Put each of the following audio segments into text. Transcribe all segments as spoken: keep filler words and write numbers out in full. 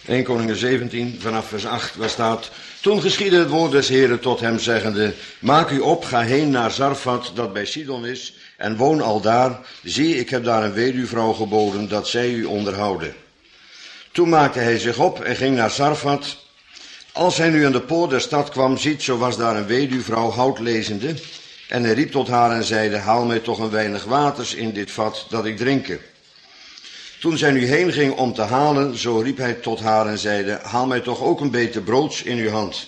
eerste Koningen zeventien, vanaf vers acht, waar staat: Toen geschiedde het woord des Heren tot hem, zeggende: Maak u op, ga heen naar Zarfat, dat bij Sidon is, en woon aldaar. Zie, ik heb daar een weduwvrouw geboden, dat zij u onderhouden. Toen maakte hij zich op en ging naar Zarfat. Als hij nu aan de poort der stad kwam, ziet, zo was daar een weduwvrouw houtlezende. En hij riep tot haar en zeide: Haal mij toch een weinig waters in dit vat, dat ik drinke. Toen zij nu heen ging om te halen, zo riep hij tot haar en zeide: Haal mij toch ook een beetje broods in uw hand.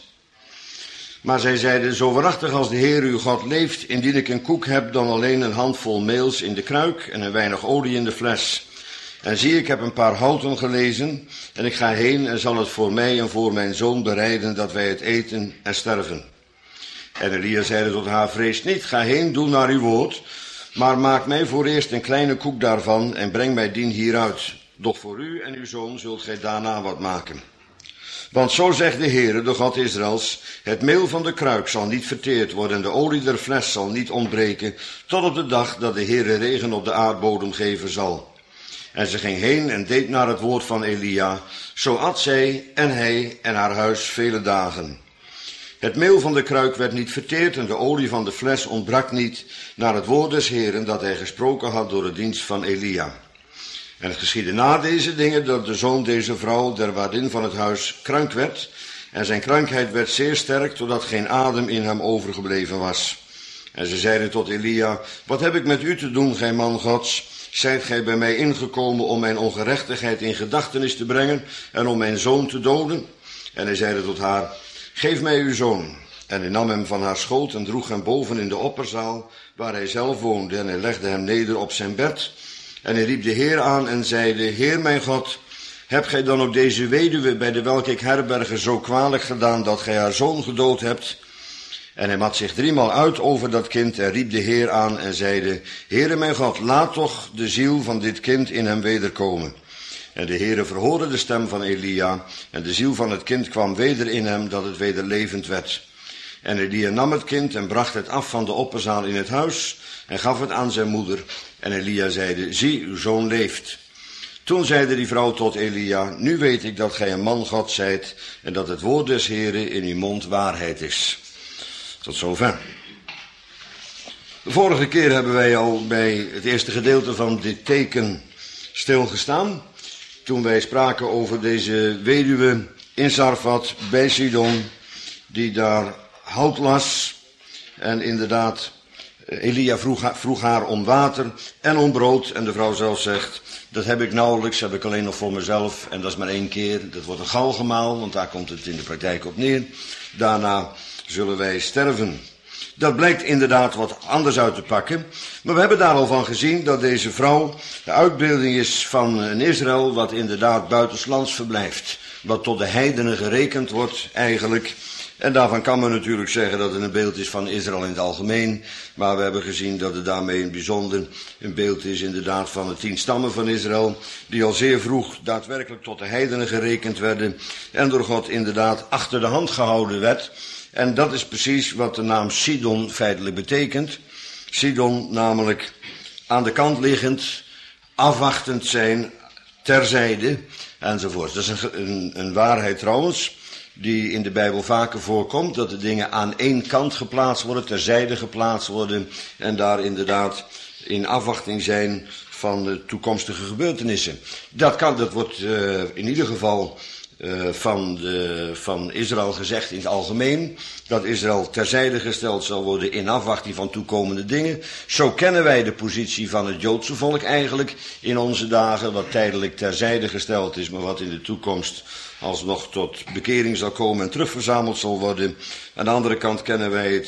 Maar zij zeide: Zo waarachtig als de Heer uw God leeft, indien ik een koek heb, dan alleen een handvol meels in de kruik en een weinig olie in de fles. En zie, ik heb een paar houten gelezen, en ik ga heen en zal het voor mij en voor mijn zoon bereiden, dat wij het eten en sterven. En Elia zeide tot haar: Vrees niet, ga heen, doe naar uw woord, maar maak mij voor eerst een kleine koek daarvan en breng mij dien hieruit. Doch voor u en uw zoon zult gij daarna wat maken. Want zo zegt de Heere, de God Israëls: Het meel van de kruik zal niet verteerd worden en de olie der fles zal niet ontbreken, tot op de dag dat de Heere regen op de aardbodem geven zal. En ze ging heen en deed naar het woord van Elia. Zo at zij en hij en haar huis vele dagen. Het meel van de kruik werd niet verteerd en de olie van de fles ontbrak niet, naar het woord des Heeren dat hij gesproken had door de dienst van Elia. En het geschiedde na deze dingen dat de zoon deze vrouw, der waardin van het huis, krank werd. En zijn krankheid werd zeer sterk, totdat geen adem in hem overgebleven was. En ze zeiden tot Elia: Wat heb ik met u te doen, gij man Gods? Zijt gij bij mij ingekomen om mijn ongerechtigheid in gedachtenis te brengen en om mijn zoon te doden? En hij zeide tot haar: Geef mij uw zoon. En hij nam hem van haar schoot en droeg hem boven in de opperzaal, waar hij zelf woonde, en hij legde hem neder op zijn bed. En hij riep de Heer aan en zeide: Heer mijn God, hebt gij dan ook deze weduwe, bij de welke ik herberge, zo kwalijk gedaan, dat gij haar zoon gedood hebt? En hij mat zich driemaal uit over dat kind en riep de Heer aan en zeide: Heere mijn God, laat toch de ziel van dit kind in hem wederkomen. En de Heere verhoorde de stem van Elia, en de ziel van het kind kwam weder in hem, dat het weder levend werd. En Elia nam het kind en bracht het af van de opperzaal in het huis, en gaf het aan zijn moeder. En Elia zeide: Zie, uw zoon leeft. Toen zeide die vrouw tot Elia: Nu weet ik dat gij een man God zijt, en dat het woord des Heeren in uw mond waarheid is. Tot zover. De vorige keer hebben wij al bij het eerste gedeelte van dit teken stilgestaan. Toen wij spraken over deze weduwe in Zarfat bij Sidon, die daar hout las. En inderdaad, Elia vroeg, vroeg haar om water en om brood. En de vrouw zelf zegt: Dat heb ik nauwelijks, heb ik alleen nog voor mezelf. En dat is maar één keer. Dat wordt een galgemaal, want daar komt het in de praktijk op neer. Daarna zullen wij sterven. Dat blijkt inderdaad wat anders uit te pakken. Maar we hebben daar al van gezien dat deze vrouw de uitbeelding is van een Israël wat inderdaad buitenslands verblijft. Wat tot de heidenen gerekend wordt eigenlijk. En daarvan kan men natuurlijk zeggen dat het een beeld is van Israël in het algemeen. Maar we hebben gezien dat het daarmee in bijzonder een beeld is inderdaad van de tien stammen van Israël. Die al zeer vroeg daadwerkelijk tot de heidenen gerekend werden. En door God inderdaad achter de hand gehouden werd. En dat is precies wat de naam Sidon feitelijk betekent. Sidon namelijk aan de kant liggend, afwachtend zijn, terzijde enzovoort. Dat is een, een, een waarheid trouwens, die in de Bijbel vaker voorkomt, dat de dingen aan één kant geplaatst worden, terzijde geplaatst worden en daar inderdaad in afwachting zijn van de toekomstige gebeurtenissen. Dat kan, dat wordt uh, in ieder geval Uh, van, de, van Israël gezegd in het algemeen, dat Israël terzijde gesteld zal worden in afwachting van toekomende dingen. Zo kennen wij de positie van het Joodse volk eigenlijk in onze dagen, wat tijdelijk terzijde gesteld is, maar wat in de toekomst alsnog tot bekering zal komen en terugverzameld zal worden. Aan de andere kant kennen wij het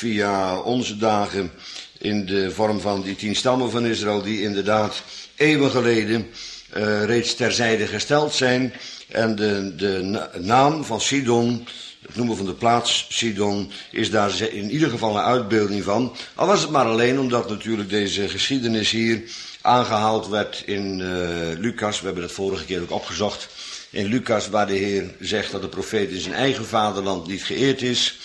via onze dagen in de vorm van die tien stammen van Israël, die inderdaad eeuwen geleden uh, reeds terzijde gesteld zijn. En de, de naam van Sidon, het noemen van de plaats Sidon, is daar in ieder geval een uitbeelding van. Al was het maar alleen omdat natuurlijk deze geschiedenis hier aangehaald werd in uh, Lucas. We hebben dat vorige keer ook opgezocht. In Lucas, waar de Heer zegt dat de profeet in zijn eigen vaderland niet geëerd is.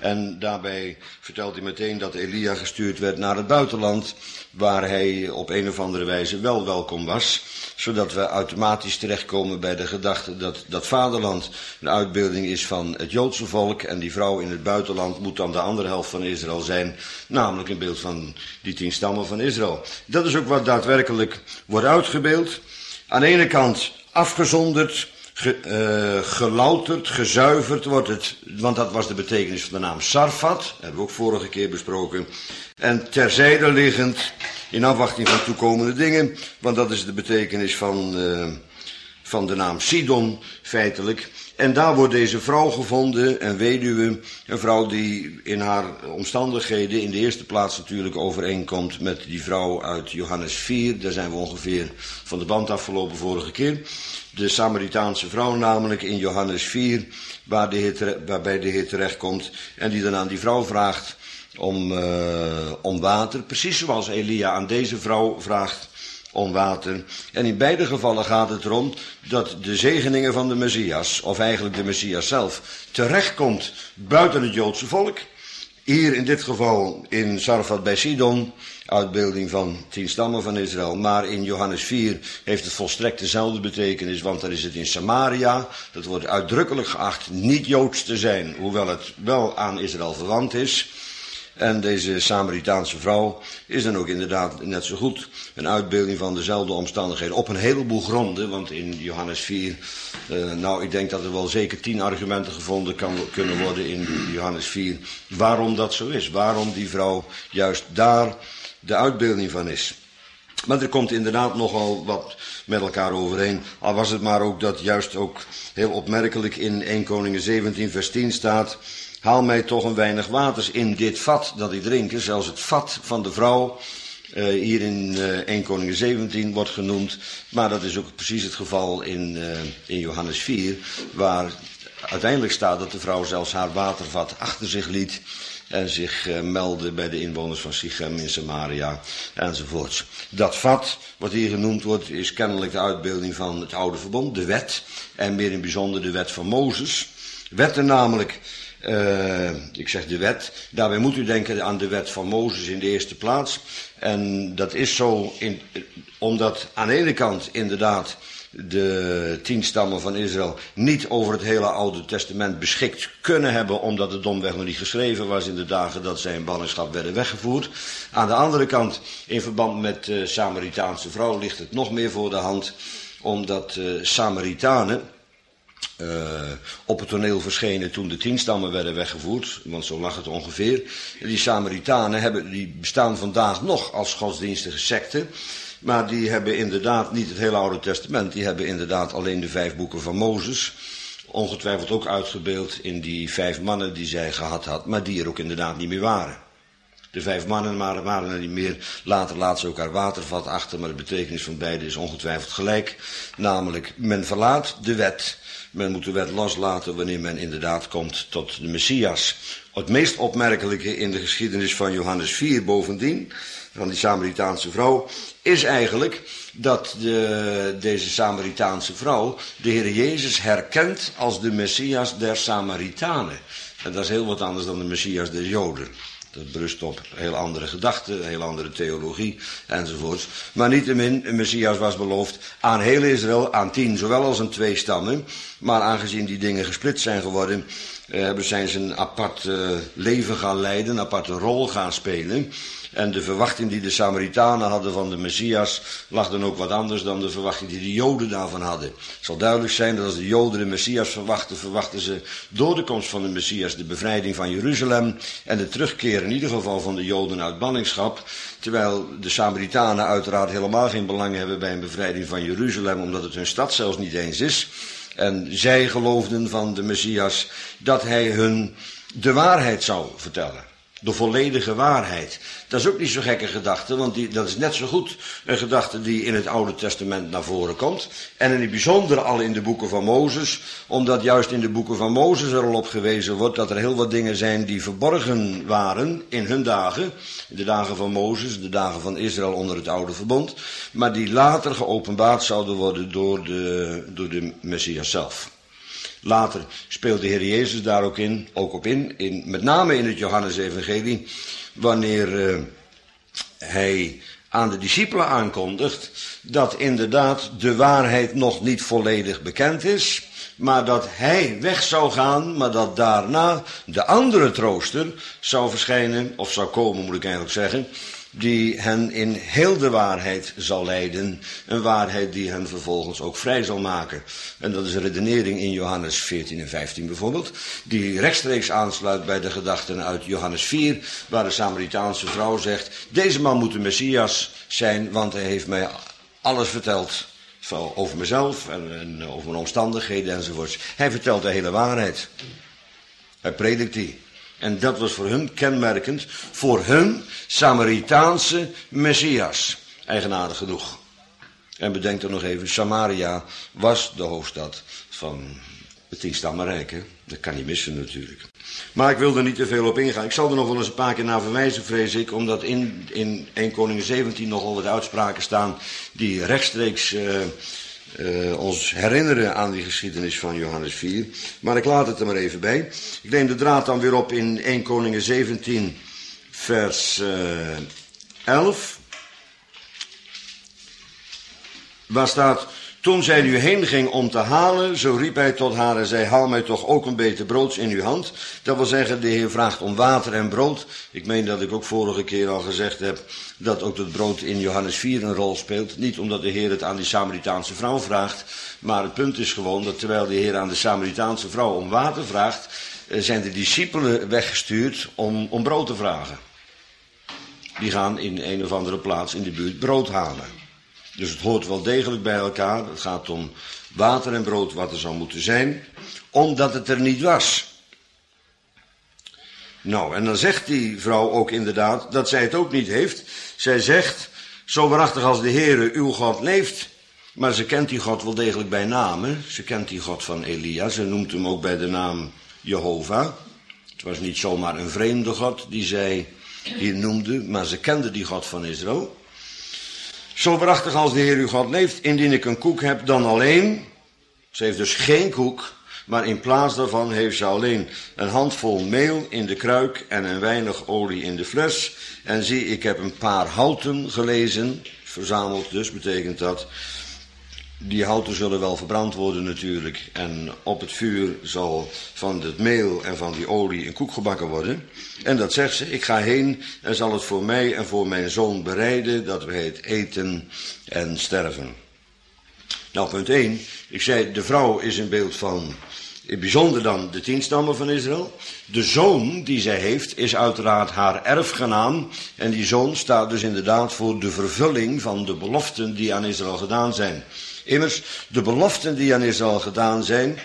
En daarbij vertelt hij meteen dat Elia gestuurd werd naar het buitenland, waar hij op een of andere wijze wel welkom was, zodat we automatisch terechtkomen bij de gedachte dat dat vaderland een uitbeelding is van het Joodse volk en die vrouw in het buitenland moet dan de andere helft van Israël zijn, namelijk een beeld van die tien stammen van Israël. Dat is ook wat daadwerkelijk wordt uitgebeeld. Aan de ene kant afgezonderd, ge, uh, gelouterd, gezuiverd wordt het, want dat was de betekenis van de naam Sarfat, dat hebben we ook vorige keer besproken. En terzijde liggend, in afwachting van toekomende dingen, want dat is de betekenis van, uh, van de naam Sidon, feitelijk. En daar wordt deze vrouw gevonden, een weduwe, een vrouw die in haar omstandigheden in de eerste plaats natuurlijk overeenkomt met die vrouw uit Johannes vier. Daar zijn we ongeveer van de band afgelopen vorige keer. De Samaritaanse vrouw namelijk in Johannes vier, waar de Heer, waarbij de Heer terechtkomt en die dan aan die vrouw vraagt om, uh, om water. Precies zoals Elia aan deze vrouw vraagt om water. En in beide gevallen gaat het erom dat de zegeningen van de Messias, of eigenlijk de Messias zelf, terechtkomt buiten het Joodse volk. Hier in dit geval in Sarfat bij Sidon, uitbeelding van tien stammen van Israël. Maar in Johannes vier heeft het volstrekt dezelfde betekenis, want daar is het in Samaria. Dat wordt uitdrukkelijk geacht niet Joods te zijn, hoewel het wel aan Israël verwant is. En deze Samaritaanse vrouw is dan ook inderdaad net zo goed een uitbeelding van dezelfde omstandigheden. Op een heleboel gronden, want in Johannes vier, uh, nou ik denk dat er wel zeker tien argumenten gevonden kan, kunnen worden in Johannes vier. Waarom dat zo is, waarom die vrouw juist daar de uitbeelding van is. Maar er komt inderdaad nogal wat met elkaar overeen. Al was het maar ook dat juist ook heel opmerkelijk in eerste Koningen zeventien vers tien staat: haal mij toch een weinig waters in dit vat dat ik drink. Zelfs het vat van de vrouw, uh, hier in uh, eerste Koningen zeventien wordt genoemd. Maar dat is ook precies het geval in, uh, in Johannes vier, waar uiteindelijk staat dat de vrouw zelfs haar watervat achter zich liet en zich uh, meldde bij de inwoners van Sichem in Samaria enzovoorts. Dat vat, wat hier genoemd wordt, is kennelijk de uitbeelding van het oude verbond, de wet, en meer in bijzonder de wet van Mozes. Wetten namelijk, uh, ik zeg de wet, daarbij moet u denken aan de wet van Mozes in de eerste plaats. En dat is zo in, omdat aan de ene kant inderdaad de tien stammen van Israël niet over het hele Oude Testament beschikt kunnen hebben, omdat het domweg nog niet geschreven was in de dagen dat zij in ballingschap werden weggevoerd. Aan de andere kant, in verband met de Samaritaanse vrouw, ligt het nog meer voor de hand, omdat uh, Samaritanen uh, op het toneel verschenen toen de tien stammen werden weggevoerd, want zo lag het ongeveer. Die Samaritanen hebben, die bestaan vandaag nog als godsdienstige secten. Maar die hebben inderdaad niet het hele Oude Testament. Die hebben inderdaad alleen de vijf boeken van Mozes. Ongetwijfeld ook uitgebeeld in die vijf mannen die zij gehad had. Maar die er ook inderdaad niet meer waren. De vijf mannen waren er niet meer. Later laat ze ook haar watervat achter. Maar de betekenis van beide is ongetwijfeld gelijk. Namelijk, men verlaat de wet. Men moet de wet loslaten wanneer men inderdaad komt tot de Messias. Het meest opmerkelijke in de geschiedenis van Johannes vier bovendien, van die Samaritaanse vrouw, is eigenlijk dat de, deze Samaritaanse vrouw de Heer Jezus herkent als de Messias der Samaritanen. En dat is heel wat anders dan de Messias der Joden. Dat berust op heel andere gedachten, een heel andere theologie enzovoorts. Maar niettemin, een Messias was beloofd aan heel Israël, aan tien, zowel als aan twee stammen. Maar aangezien die dingen gesplitst zijn geworden, eh, zijn ze een apart uh, leven gaan leiden, een aparte rol gaan spelen. En de verwachting die de Samaritanen hadden van de Messias lag dan ook wat anders dan de verwachting die de Joden daarvan hadden. Het zal duidelijk zijn dat als de Joden de Messias verwachten, verwachten ze door de komst van de Messias de bevrijding van Jeruzalem en de terugkeer in ieder geval van de Joden uit ballingschap. Terwijl de Samaritanen uiteraard helemaal geen belang hebben bij een bevrijding van Jeruzalem, omdat het hun stad zelfs niet eens is. En zij geloofden van de Messias dat hij hun de waarheid zou vertellen. De volledige waarheid. Dat is ook niet zo'n gekke gedachte, want die, dat is net zo goed een gedachte die in het Oude Testament naar voren komt. En in het bijzonder al in de boeken van Mozes, omdat juist in de boeken van Mozes er al op gewezen wordt dat er heel wat dingen zijn die verborgen waren in hun dagen. In de dagen van Mozes, de dagen van Israël onder het Oude Verbond. Maar die later geopenbaard zouden worden door de, door de Messias zelf. Later speelt de Heer Jezus daar ook in, ook op in, in met name in het Johannesevangelie, wanneer uh, hij aan de discipelen aankondigt dat inderdaad de waarheid nog niet volledig bekend is, maar dat hij weg zou gaan, maar dat daarna de andere trooster zou verschijnen, of zou komen moet ik eigenlijk zeggen, die hen in heel de waarheid zal leiden, een waarheid die hen vervolgens ook vrij zal maken. En dat is een redenering in Johannes veertien en vijftien bijvoorbeeld, die rechtstreeks aansluit bij de gedachten uit Johannes vier, waar de Samaritaanse vrouw zegt, deze man moet de Messias zijn, want hij heeft mij alles verteld over mezelf en, en over mijn omstandigheden enzovoorts. Hij vertelt de hele waarheid. Hij predikt die. En dat was voor hun kenmerkend, voor hun Samaritaanse Messias. Eigenaardig genoeg. En bedenk er nog even, Samaria was de hoofdstad van het tienstammenrijk. Hè? Dat kan niet missen natuurlijk. Maar ik wil er niet te veel op ingaan. Ik zal er nog wel eens een paar keer naar verwijzen, vrees ik, omdat in, in Eerste Koningen zeventien nogal wat uitspraken staan die rechtstreeks uh, uh, ons herinneren aan die geschiedenis van Johannes vier. Maar ik laat het er maar even bij. Ik neem de draad dan weer op in Eerste Koningen zeventien, vers uh, elf. Waar staat, toen zij nu heen ging om te halen, zo riep hij tot haar en zei, haal mij toch ook een beetje broods in uw hand. Dat wil zeggen, de Heer vraagt om water en brood. Ik meen dat ik ook vorige keer al gezegd heb, dat ook het brood in Johannes vier een rol speelt. Niet omdat de Heer het aan die Samaritaanse vrouw vraagt, maar het punt is gewoon dat terwijl de Heer aan de Samaritaanse vrouw om water vraagt, zijn de discipelen weggestuurd om, om brood te vragen. Die gaan in een of andere plaats in de buurt brood halen. Dus het hoort wel degelijk bij elkaar. Het gaat om water en brood wat er zou moeten zijn, omdat het er niet was. Nou, en dan zegt die vrouw ook inderdaad dat zij het ook niet heeft. Zij zegt, zo waarachtig als de Heere uw God leeft. Maar ze kent die God wel degelijk bij naam. Ze kent die God van Elia. Ze noemt hem ook bij de naam Jehovah. Het was niet zomaar een vreemde God die zij hier noemde, maar ze kende die God van Israël. Zo waarachtig als de Heer uw God leeft, indien ik een koek heb, dan alleen. Ze heeft dus geen koek, maar in plaats daarvan heeft ze alleen een handvol meel in de kruik en een weinig olie in de fles. En zie, ik heb een paar houten gelezen, verzameld dus, betekent dat. Die houten zullen wel verbrand worden natuurlijk. En op het vuur zal van het meel en van die olie een koek gebakken worden. En dat zegt ze, ik ga heen en zal het voor mij en voor mijn zoon bereiden, dat we het eten en sterven. Nou, punt één. Ik zei, de vrouw is een beeld van, in bijzonder dan de tien stammen van Israël. De zoon die zij heeft is uiteraard haar erfgenaam. En die zoon staat dus inderdaad voor de vervulling van de beloften die aan Israël gedaan zijn. Immers, de beloften die aan Israël gedaan zijn,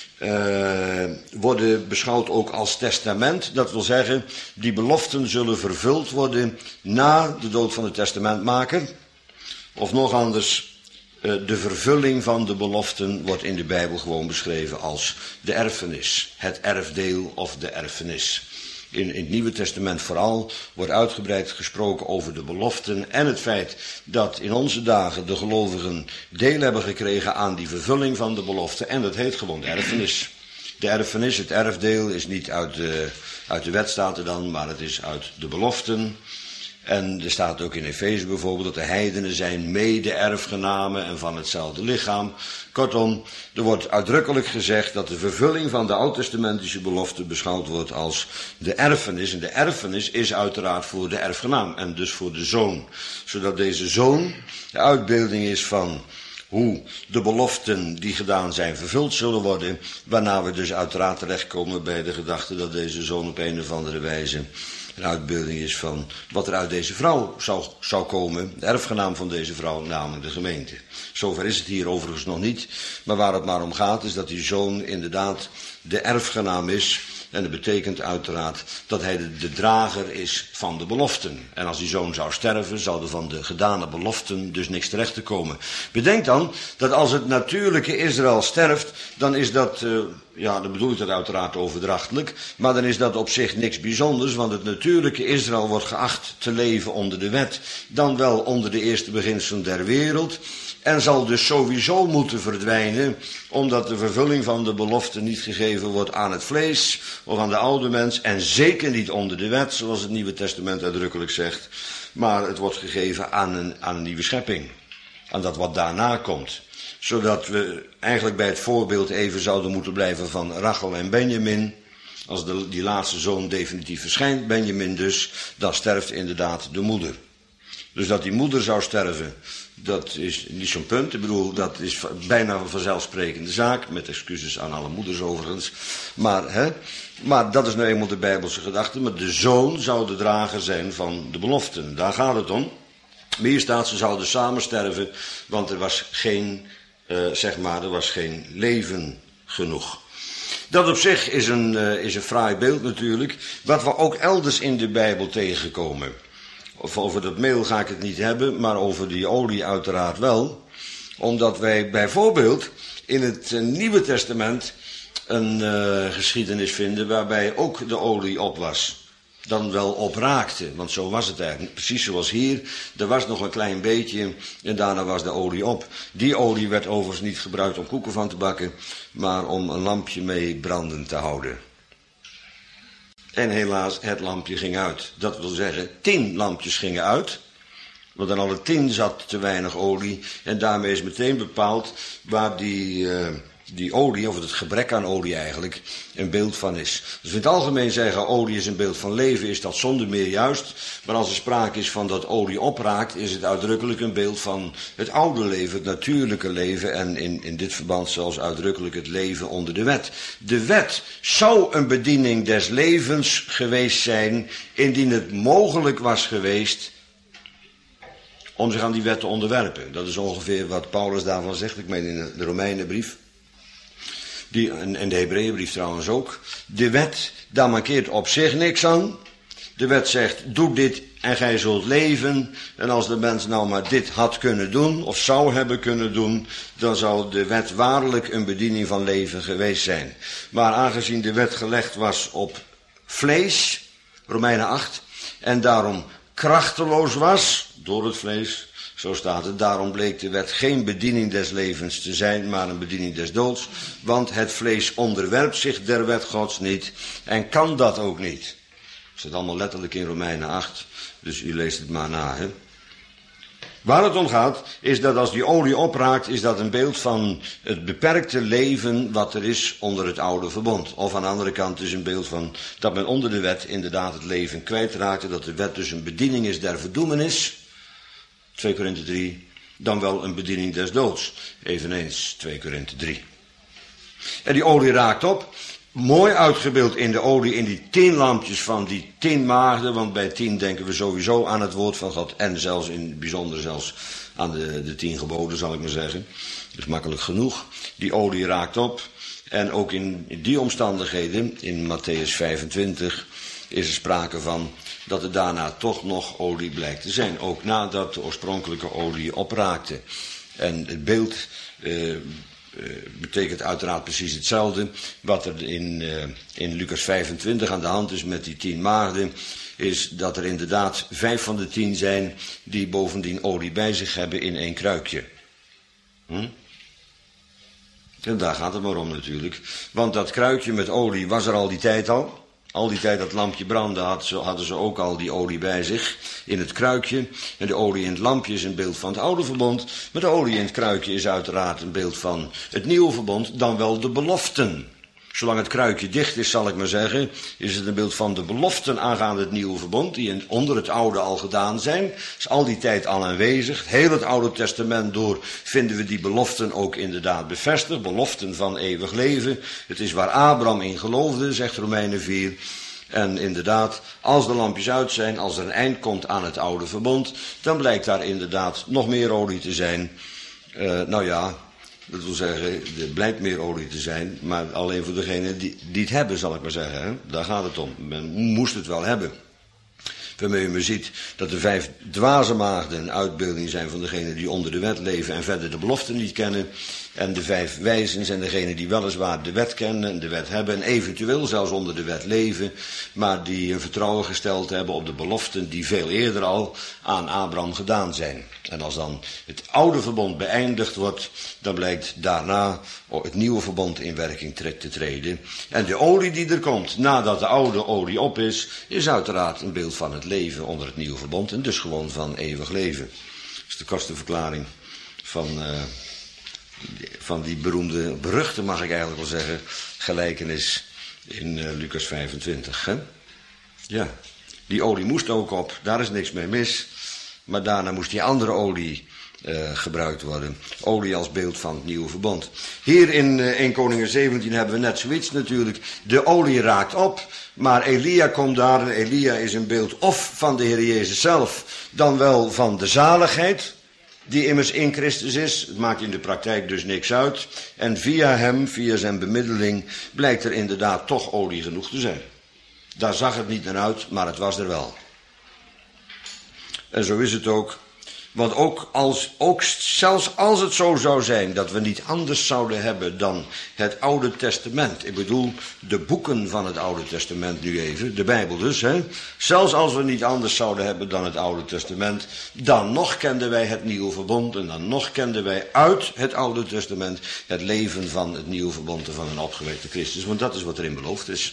uh, worden beschouwd ook als testament. Dat wil zeggen, die beloften zullen vervuld worden na de dood van de testamentmaker. Of nog anders, uh, de vervulling van de beloften wordt in de Bijbel gewoon beschreven als de erfenis. Het erfdeel of de erfenis. In, in het Nieuwe Testament vooral wordt uitgebreid gesproken over de beloften en het feit dat in onze dagen de gelovigen deel hebben gekregen aan die vervulling van de belofte. En dat heet gewoon de erfenis. De erfenis, het erfdeel, is niet uit de, uit de wet staat er dan, maar het is uit de beloften. En er staat ook in Efeze bijvoorbeeld dat de heidenen zijn mede-erfgenamen en van hetzelfde lichaam. Kortom, er wordt uitdrukkelijk gezegd dat de vervulling van de oud-testamentische belofte beschouwd wordt als de erfenis. En de erfenis is uiteraard voor de erfgenaam en dus voor de zoon. Zodat deze zoon de uitbeelding is van hoe de beloften die gedaan zijn vervuld zullen worden. Waarna we dus uiteraard terechtkomen bij de gedachte dat deze zoon op een of andere wijze een uitbeelding is van wat er uit deze vrouw zou, zou komen, de erfgenaam van deze vrouw, namelijk de gemeente. Zover is het hier overigens nog niet, maar waar het maar om gaat is dat die zoon inderdaad de erfgenaam is. En dat betekent uiteraard dat hij de, de drager is van de beloften. En als die zoon zou sterven, zou er van de gedane beloften dus niks terecht te komen. Bedenk dan dat als het natuurlijke Israël sterft, dan is dat, uh, ja, dan bedoel ik dat uiteraard overdrachtelijk, maar dan is dat op zich niks bijzonders, want het natuurlijke Israël wordt geacht te leven onder de wet, dan wel onder de eerste beginselen der wereld. en zal dus sowieso moeten verdwijnen, omdat de vervulling van de belofte niet gegeven wordt aan het vlees of aan de oude mens, en zeker niet onder de wet, zoals het Nieuwe Testament uitdrukkelijk zegt, maar het wordt gegeven aan een, aan een nieuwe schepping, aan dat wat daarna komt. Zodat we eigenlijk bij het voorbeeld even zouden moeten blijven van Rachel en Benjamin. Als de, die laatste zoon definitief verschijnt, Benjamin dus, dan sterft inderdaad de moeder. Dus dat die moeder zou sterven, dat is niet zo'n punt. Ik bedoel, dat is bijna een vanzelfsprekende zaak, met excuses aan alle moeders overigens. Maar, hè, maar dat is nou eenmaal de Bijbelse gedachte. Maar de zoon zou de drager zijn van de beloften. Daar gaat het om. Maar hier staat, ze zouden samen sterven, want er was geen, uh, zeg maar, er was geen leven genoeg. Dat op zich is een, uh, is een fraai beeld natuurlijk, wat we ook elders in de Bijbel tegenkomen. Of over dat meel ga ik het niet hebben, maar over die olie uiteraard wel. Omdat wij bijvoorbeeld in het uh, Nieuwe Testament een uh, geschiedenis vinden waarbij ook de olie op was. Dan wel opraakte, want zo was het eigenlijk. Precies zoals hier, er was nog een klein beetje en daarna was de olie op. Die olie werd overigens niet gebruikt om koeken van te bakken, maar om een lampje mee brandend te houden. En helaas, het lampje ging uit. Dat wil zeggen, tien lampjes gingen uit, want aan alle tien zat te weinig olie. En daarmee is meteen bepaald waar die... Uh, die olie, of het gebrek aan olie eigenlijk, een beeld van is. Dus in het algemeen zeggen, olie is een beeld van leven, is dat zonder meer juist. Maar als er sprake is van dat olie opraakt, is het uitdrukkelijk een beeld van het oude leven, het natuurlijke leven, en in, in dit verband zelfs uitdrukkelijk het leven onder de wet. De wet zou een bediening des levens geweest zijn, indien het mogelijk was geweest om zich aan die wet te onderwerpen. Dat is ongeveer wat Paulus daarvan zegt, ik meen in de Romeinenbrief. Die, en de Hebreeënbrief trouwens ook. De wet, daar mankeert op zich niks aan. De wet zegt, doe dit en gij zult leven. En als de mens nou maar dit had kunnen doen, of zou hebben kunnen doen, dan zou de wet waarlijk een bediening van leven geweest zijn. Maar aangezien de wet gelegd was op vlees, Romeinen acht, en daarom krachteloos was door het vlees, zo staat het, daarom bleek de wet geen bediening des levens te zijn, maar een bediening des doods. Want het vlees onderwerpt zich der wet Gods niet en kan dat ook niet. Dat staat allemaal letterlijk in Romeinen acht, dus u leest het maar na. Hè? Waar het om gaat, is dat als die olie opraakt, is dat een beeld van het beperkte leven wat er is onder het oude verbond. Of aan de andere kant is een beeld van dat men onder de wet inderdaad het leven kwijtraakte, dat de wet dus een bediening is der verdoemenis. twee Korinthe drie, dan wel een bediening des doods. Eveneens twee Korinthe drie. En die olie raakt op. Mooi uitgebeeld in de olie, in die tien lampjes van die tien maagden. Want bij tien denken we sowieso aan het woord van God. En zelfs in het bijzonder zelfs aan de, de tien geboden, zal ik maar zeggen. Dat is makkelijk genoeg. Die olie raakt op. En ook in, in die omstandigheden, in Matthäus vijfentwintig, is er sprake van dat er daarna toch nog olie blijkt te zijn. Ook nadat de oorspronkelijke olie opraakte. En het beeld uh, uh, betekent uiteraard precies hetzelfde. Wat er in, uh, in Lucas vijfentwintig aan de hand is met die tien maagden, is dat er inderdaad vijf van de tien zijn die bovendien olie bij zich hebben in één kruikje. Hm? En daar gaat het maar om natuurlijk. Want dat kruikje met olie was er al die tijd al. Al die tijd dat lampje brandde hadden ze ook al die olie bij zich in het kruikje. En de olie in het lampje is een beeld van het oude verbond. Maar de olie in het kruikje is uiteraard een beeld van het nieuwe verbond, dan wel de beloften. Zolang het kruikje dicht is, zal ik maar zeggen, is het een beeld van de beloften aangaande het nieuwe verbond, die onder het oude al gedaan zijn. Is al die tijd al aanwezig. Heel het Oude Testament door vinden we die beloften ook inderdaad bevestigd. Beloften van eeuwig leven. Het is waar Abraham in geloofde, zegt Romeinen vier. En inderdaad, als de lampjes uit zijn, als er een eind komt aan het oude verbond, dan blijkt daar inderdaad nog meer olie te zijn. Uh, nou ja... Dat wil zeggen, er blijkt meer olie te zijn, maar alleen voor degenen die, die het hebben, zal ik maar zeggen. Hè? Daar gaat het om. Men moest het wel hebben. Waarmee u ziet dat de vijf dwaze maagden een uitbeelding zijn van degenen die onder de wet leven en verder de beloften niet kennen. En de vijf wijzen zijn degenen die weliswaar de wet kennen en de wet hebben en eventueel zelfs onder de wet leven, maar die hun vertrouwen gesteld hebben op de beloften die veel eerder al aan Abraham gedaan zijn. En als dan het oude verbond beëindigd wordt, dan blijkt daarna het nieuwe verbond in werking te treden. En de olie die er komt nadat de oude olie op is, is uiteraard een beeld van het leven onder het nieuwe verbond en dus gewoon van eeuwig leven. Dat is de kortste verklaring van, uh, van die beroemde, beruchte mag ik eigenlijk wel zeggen, gelijkenis in uh, Lucas vijfentwintig. Hè? Ja, die olie moest ook op, daar is niks mee mis. Maar daarna moest die andere olie uh, gebruikt worden. Olie als beeld van het nieuwe verbond. Hier in uh, Eerste Koningen zeventien hebben we net zoiets natuurlijk. De olie raakt op, maar Elia komt daar. En Elia is een beeld of van de Heer Jezus zelf, dan wel van de zaligheid, die immers in Christus is. Het maakt in de praktijk dus niks uit. En via hem, via zijn bemiddeling, blijkt er inderdaad toch olie genoeg te zijn. Daar zag het niet naar uit, maar het was er wel. En zo is het ook. Want ook, als, ook zelfs als het zo zou zijn dat we niet anders zouden hebben dan het Oude Testament. Ik bedoel, de boeken van het Oude Testament nu even, de Bijbel dus. Hè? Zelfs als we niet anders zouden hebben dan het Oude Testament, dan nog kenden wij het Nieuwe Verbond. En dan nog kenden wij uit het Oude Testament het leven van het Nieuwe Verbond en van een opgewekte Christus. Want dat is wat erin beloofd is.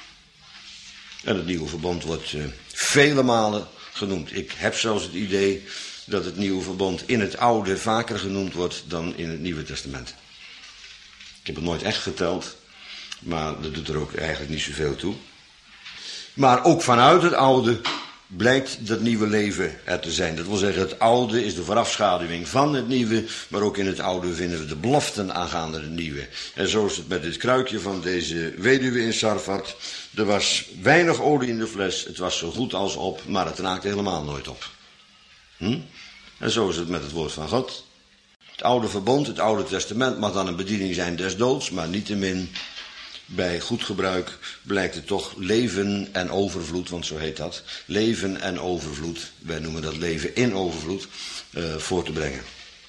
En het Nieuwe Verbond wordt uh, vele malen genoemd. Ik heb zelfs het idee dat het Nieuwe Verbond in het Oude vaker genoemd wordt dan in het Nieuwe Testament. Ik heb het nooit echt geteld, maar dat doet er ook eigenlijk niet zoveel toe. Maar ook vanuit het Oude blijkt dat nieuwe leven er te zijn. Dat wil zeggen, het Oude is de voorafschaduwing van het Nieuwe, maar ook in het Oude vinden we de beloften aangaande het Nieuwe. En zo is het met dit kruikje van deze weduwe in Sarfat. Er was weinig olie in de fles, het was zo goed als op, maar het raakte helemaal nooit op. Hm? En zo is het met het woord van God. Het oude verbond, het oude testament mag dan een bediening zijn des doods, maar niettemin bij goed gebruik blijkt het toch leven en overvloed, want zo heet dat, leven en overvloed, wij noemen dat leven in overvloed, uh, voor te brengen.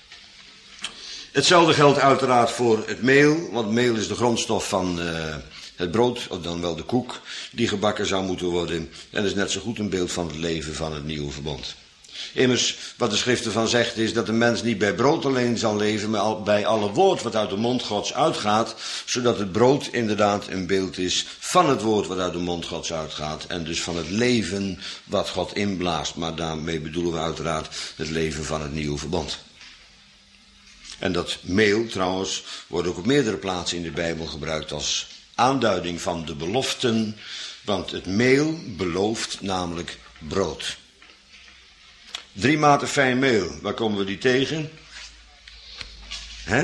Hetzelfde geldt uiteraard voor het meel, want meel is de grondstof van uh, het brood, of dan wel de koek, die gebakken zou moeten worden. En dat is net zo goed een beeld van het leven van het nieuwe verbond. Immers, wat de schrift ervan zegt, is dat de mens niet bij brood alleen zal leven, maar bij alle woord wat uit de mond Gods uitgaat, zodat het brood inderdaad een beeld is van het woord wat uit de mond Gods uitgaat, en dus van het leven wat God inblaast. Maar daarmee bedoelen we uiteraard het leven van het nieuwe verbond. En dat meel, trouwens, wordt ook op meerdere plaatsen in de Bijbel gebruikt als aanduiding van de beloften, want het meel belooft namelijk brood. Drie maten fijn meel, waar komen we die tegen? Hè?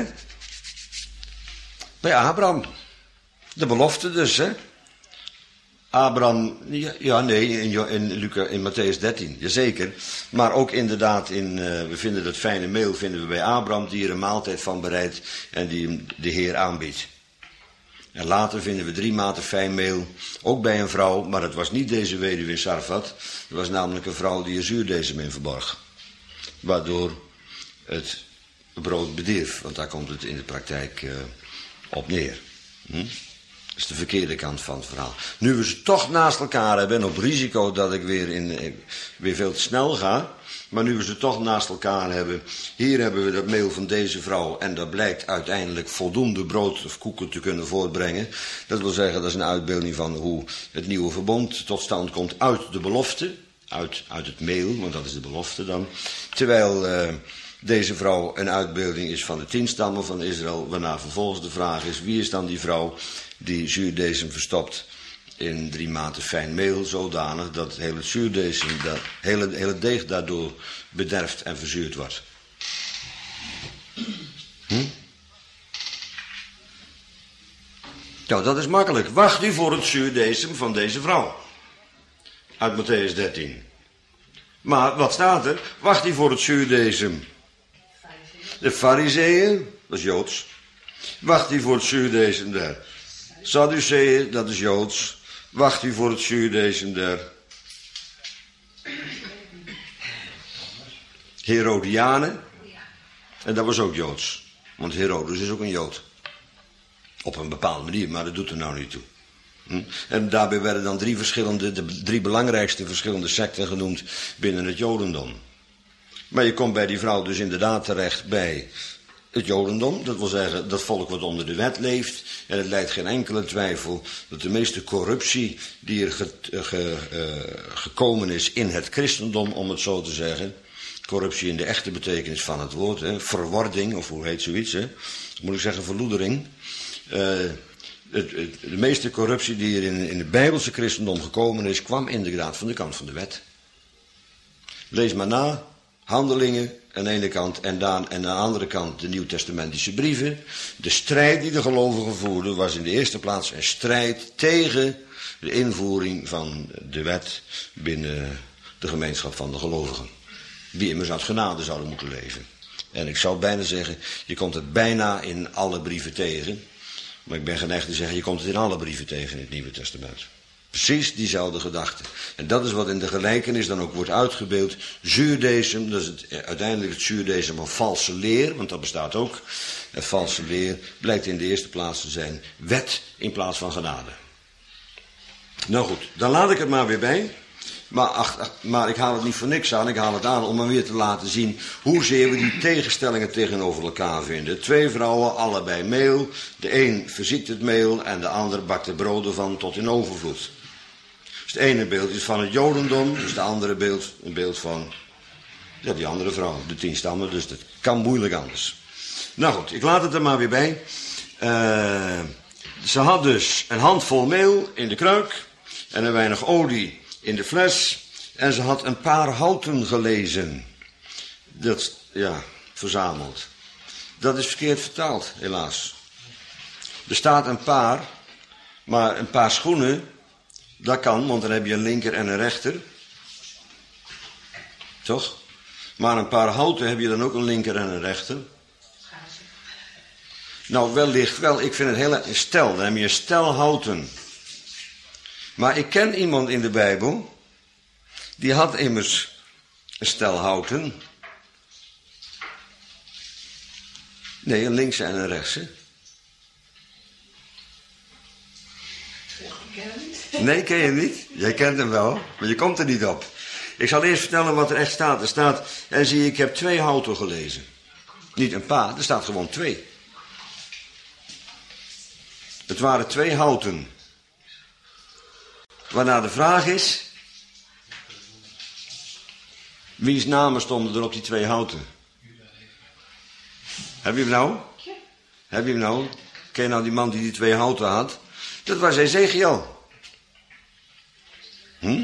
Bij Abraham. De belofte dus, hè? Abraham, ja, ja nee, in, in, Luca, in Matthäus dertien, jazeker. Maar ook inderdaad, in, uh, we vinden dat fijne meel vinden we bij Abraham, die er een maaltijd van bereidt en die hem de Heer aanbiedt. En later vinden we drie maten fijn meel, ook bij een vrouw, maar het was niet deze weduwe in Sarfat. Het was namelijk een vrouw die een zuurdesem in verborg. Waardoor het brood bedierf, want daar komt het in de praktijk uh, op neer. Hm? Dat is de verkeerde kant van het verhaal. Nu we ze toch naast elkaar hebben, en op risico dat ik weer, in, weer veel te snel ga, maar nu we ze toch naast elkaar hebben, hier hebben we dat meel van deze vrouw, en dat blijkt uiteindelijk voldoende brood of koeken te kunnen voortbrengen. Dat wil zeggen, dat is een uitbeelding van hoe het nieuwe verbond tot stand komt uit de belofte, uit, uit het meel, want dat is de belofte dan. Terwijl uh, deze vrouw een uitbeelding is van de tien stammen van Israël, waarna vervolgens de vraag is, wie is dan die vrouw die zuurdesem verstopt in drie maten fijn meel, zodanig dat heel het zuurdesem, dat hele, hele deeg daardoor bederft en verzuurd wordt. Hm? Nou, dat is makkelijk. Wacht u voor het zuurdesem van deze vrouw. Uit Matthäus dertien. Maar wat staat er? Wacht u voor het zuurdesem. De Farizeeën, dat is Joods. Wacht u voor het zuurdesem der Sadduceeën, dat is Joods. Wacht u voor het zuurdesem der Herodianen. En dat was ook Joods. Want Herodes is ook een Jood. Op een bepaalde manier, maar dat doet er nou niet toe. Hm? En daarbij werden dan drie verschillende, de drie belangrijkste verschillende secten genoemd binnen het Jodendom. Maar je komt bij die vrouw dus inderdaad terecht bij het Jodendom. Dat wil zeggen, dat volk wat onder de wet leeft. En het leidt geen enkele twijfel dat de meeste corruptie die er ge, ge, uh, gekomen is in het christendom, om het zo te zeggen. Corruptie in de echte betekenis van het woord. Hè, verwording, of hoe heet zoiets. Hè, moet ik zeggen, verloedering. Uh, het, het, de meeste corruptie die er in, in het Bijbelse christendom gekomen is, kwam inderdaad van de kant van de wet. Lees maar na. Handelingen aan de ene kant en, dan, en aan de andere kant de Nieuwtestamentische brieven. De strijd die de gelovigen voerden was in de eerste plaats een strijd tegen de invoering van de wet binnen de gemeenschap van de gelovigen. Die immers uit genade zouden moeten leven. En ik zou bijna zeggen, je komt het bijna in alle brieven tegen. Maar ik ben geneigd te zeggen, je komt het in alle brieven tegen in het Nieuwe Testament. Precies diezelfde gedachte. En dat is wat in de gelijkenis dan ook wordt uitgebeeld. Zuurdesem, dat is het, uiteindelijk het zuurdesem van valse leer, want dat bestaat ook. En valse leer blijkt in de eerste plaats te zijn wet in plaats van genade. Nou goed, dan laat ik het maar weer bij. Maar, ach, ach, maar ik haal het niet voor niks aan, ik haal het aan om maar weer te laten zien hoezeer we die tegenstellingen tegenover elkaar vinden. Twee vrouwen, allebei meel. De een verziekt het meel en de ander bakt de broden van tot in overvloed. Dus het ene beeld is van het Jodendom, dus het andere beeld een beeld van ja, die andere vrouw, de tien stammen. Dus dat kan moeilijk anders. Nou goed, ik laat het er maar weer bij. Uh, ze had dus een handvol meel in de kruik en een weinig olie in de fles. En ze had een paar houten gelezen. Dat, ja, verzameld. Dat is verkeerd vertaald, helaas. Er staat een paar, maar een paar schoenen, dat kan, want dan heb je een linker en een rechter. Toch? Maar een paar houten heb je dan ook een linker en een rechter. Nou, wellicht wel. Ik vind het heel erg een stel. Dan heb je een stel houten. Maar ik ken iemand in de Bijbel, die had immers een stel houten. Nee, een linkse en een rechtse. Nee, ken je hem niet? Jij kent hem wel, maar je komt er niet op. Ik zal eerst vertellen wat er echt staat. Er staat, en zie je, ik heb twee houten gelezen. Niet een paar, er staat gewoon twee. Het waren twee houten. Waarna de vraag is, wie's namen stonden er op die twee houten? Heb je hem nou? Heb je hem nou? Ken je nou die man die die twee houten had? Dat was Ezechiel. Hm?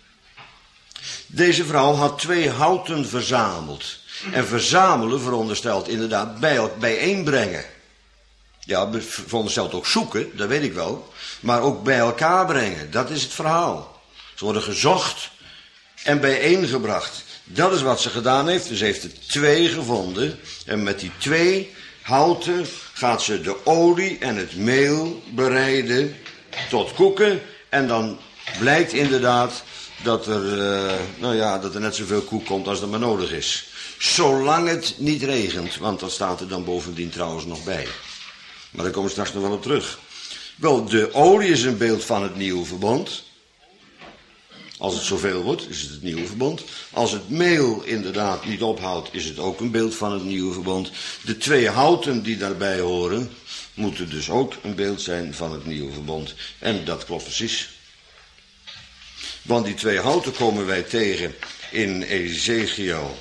Deze vrouw had twee houten verzameld. En verzamelen veronderstelt inderdaad bij, bijeenbrengen. Ja, veronderstelt ook zoeken, dat weet ik wel. Maar ook bij elkaar brengen, dat is het verhaal. Ze worden gezocht en bijeengebracht. Dat is wat ze gedaan heeft. Dus ze heeft er twee gevonden. En met die twee houten gaat ze de olie en het meel bereiden tot koeken. En dan blijkt inderdaad dat er, uh, nou ja, dat er net zoveel koek komt als er maar nodig is. Zolang het niet regent, want dat staat er dan bovendien trouwens nog bij. Maar daar komen we straks nog wel op terug. Wel, de olie is een beeld van het nieuwe verbond. Als het zoveel wordt, is het het nieuwe verbond. Als het meel inderdaad niet ophoudt, is het ook een beeld van het nieuwe verbond. De twee houten die daarbij horen, moeten dus ook een beeld zijn van het nieuwe verbond. En dat klopt precies. Want die twee houten komen wij tegen in Ezechiel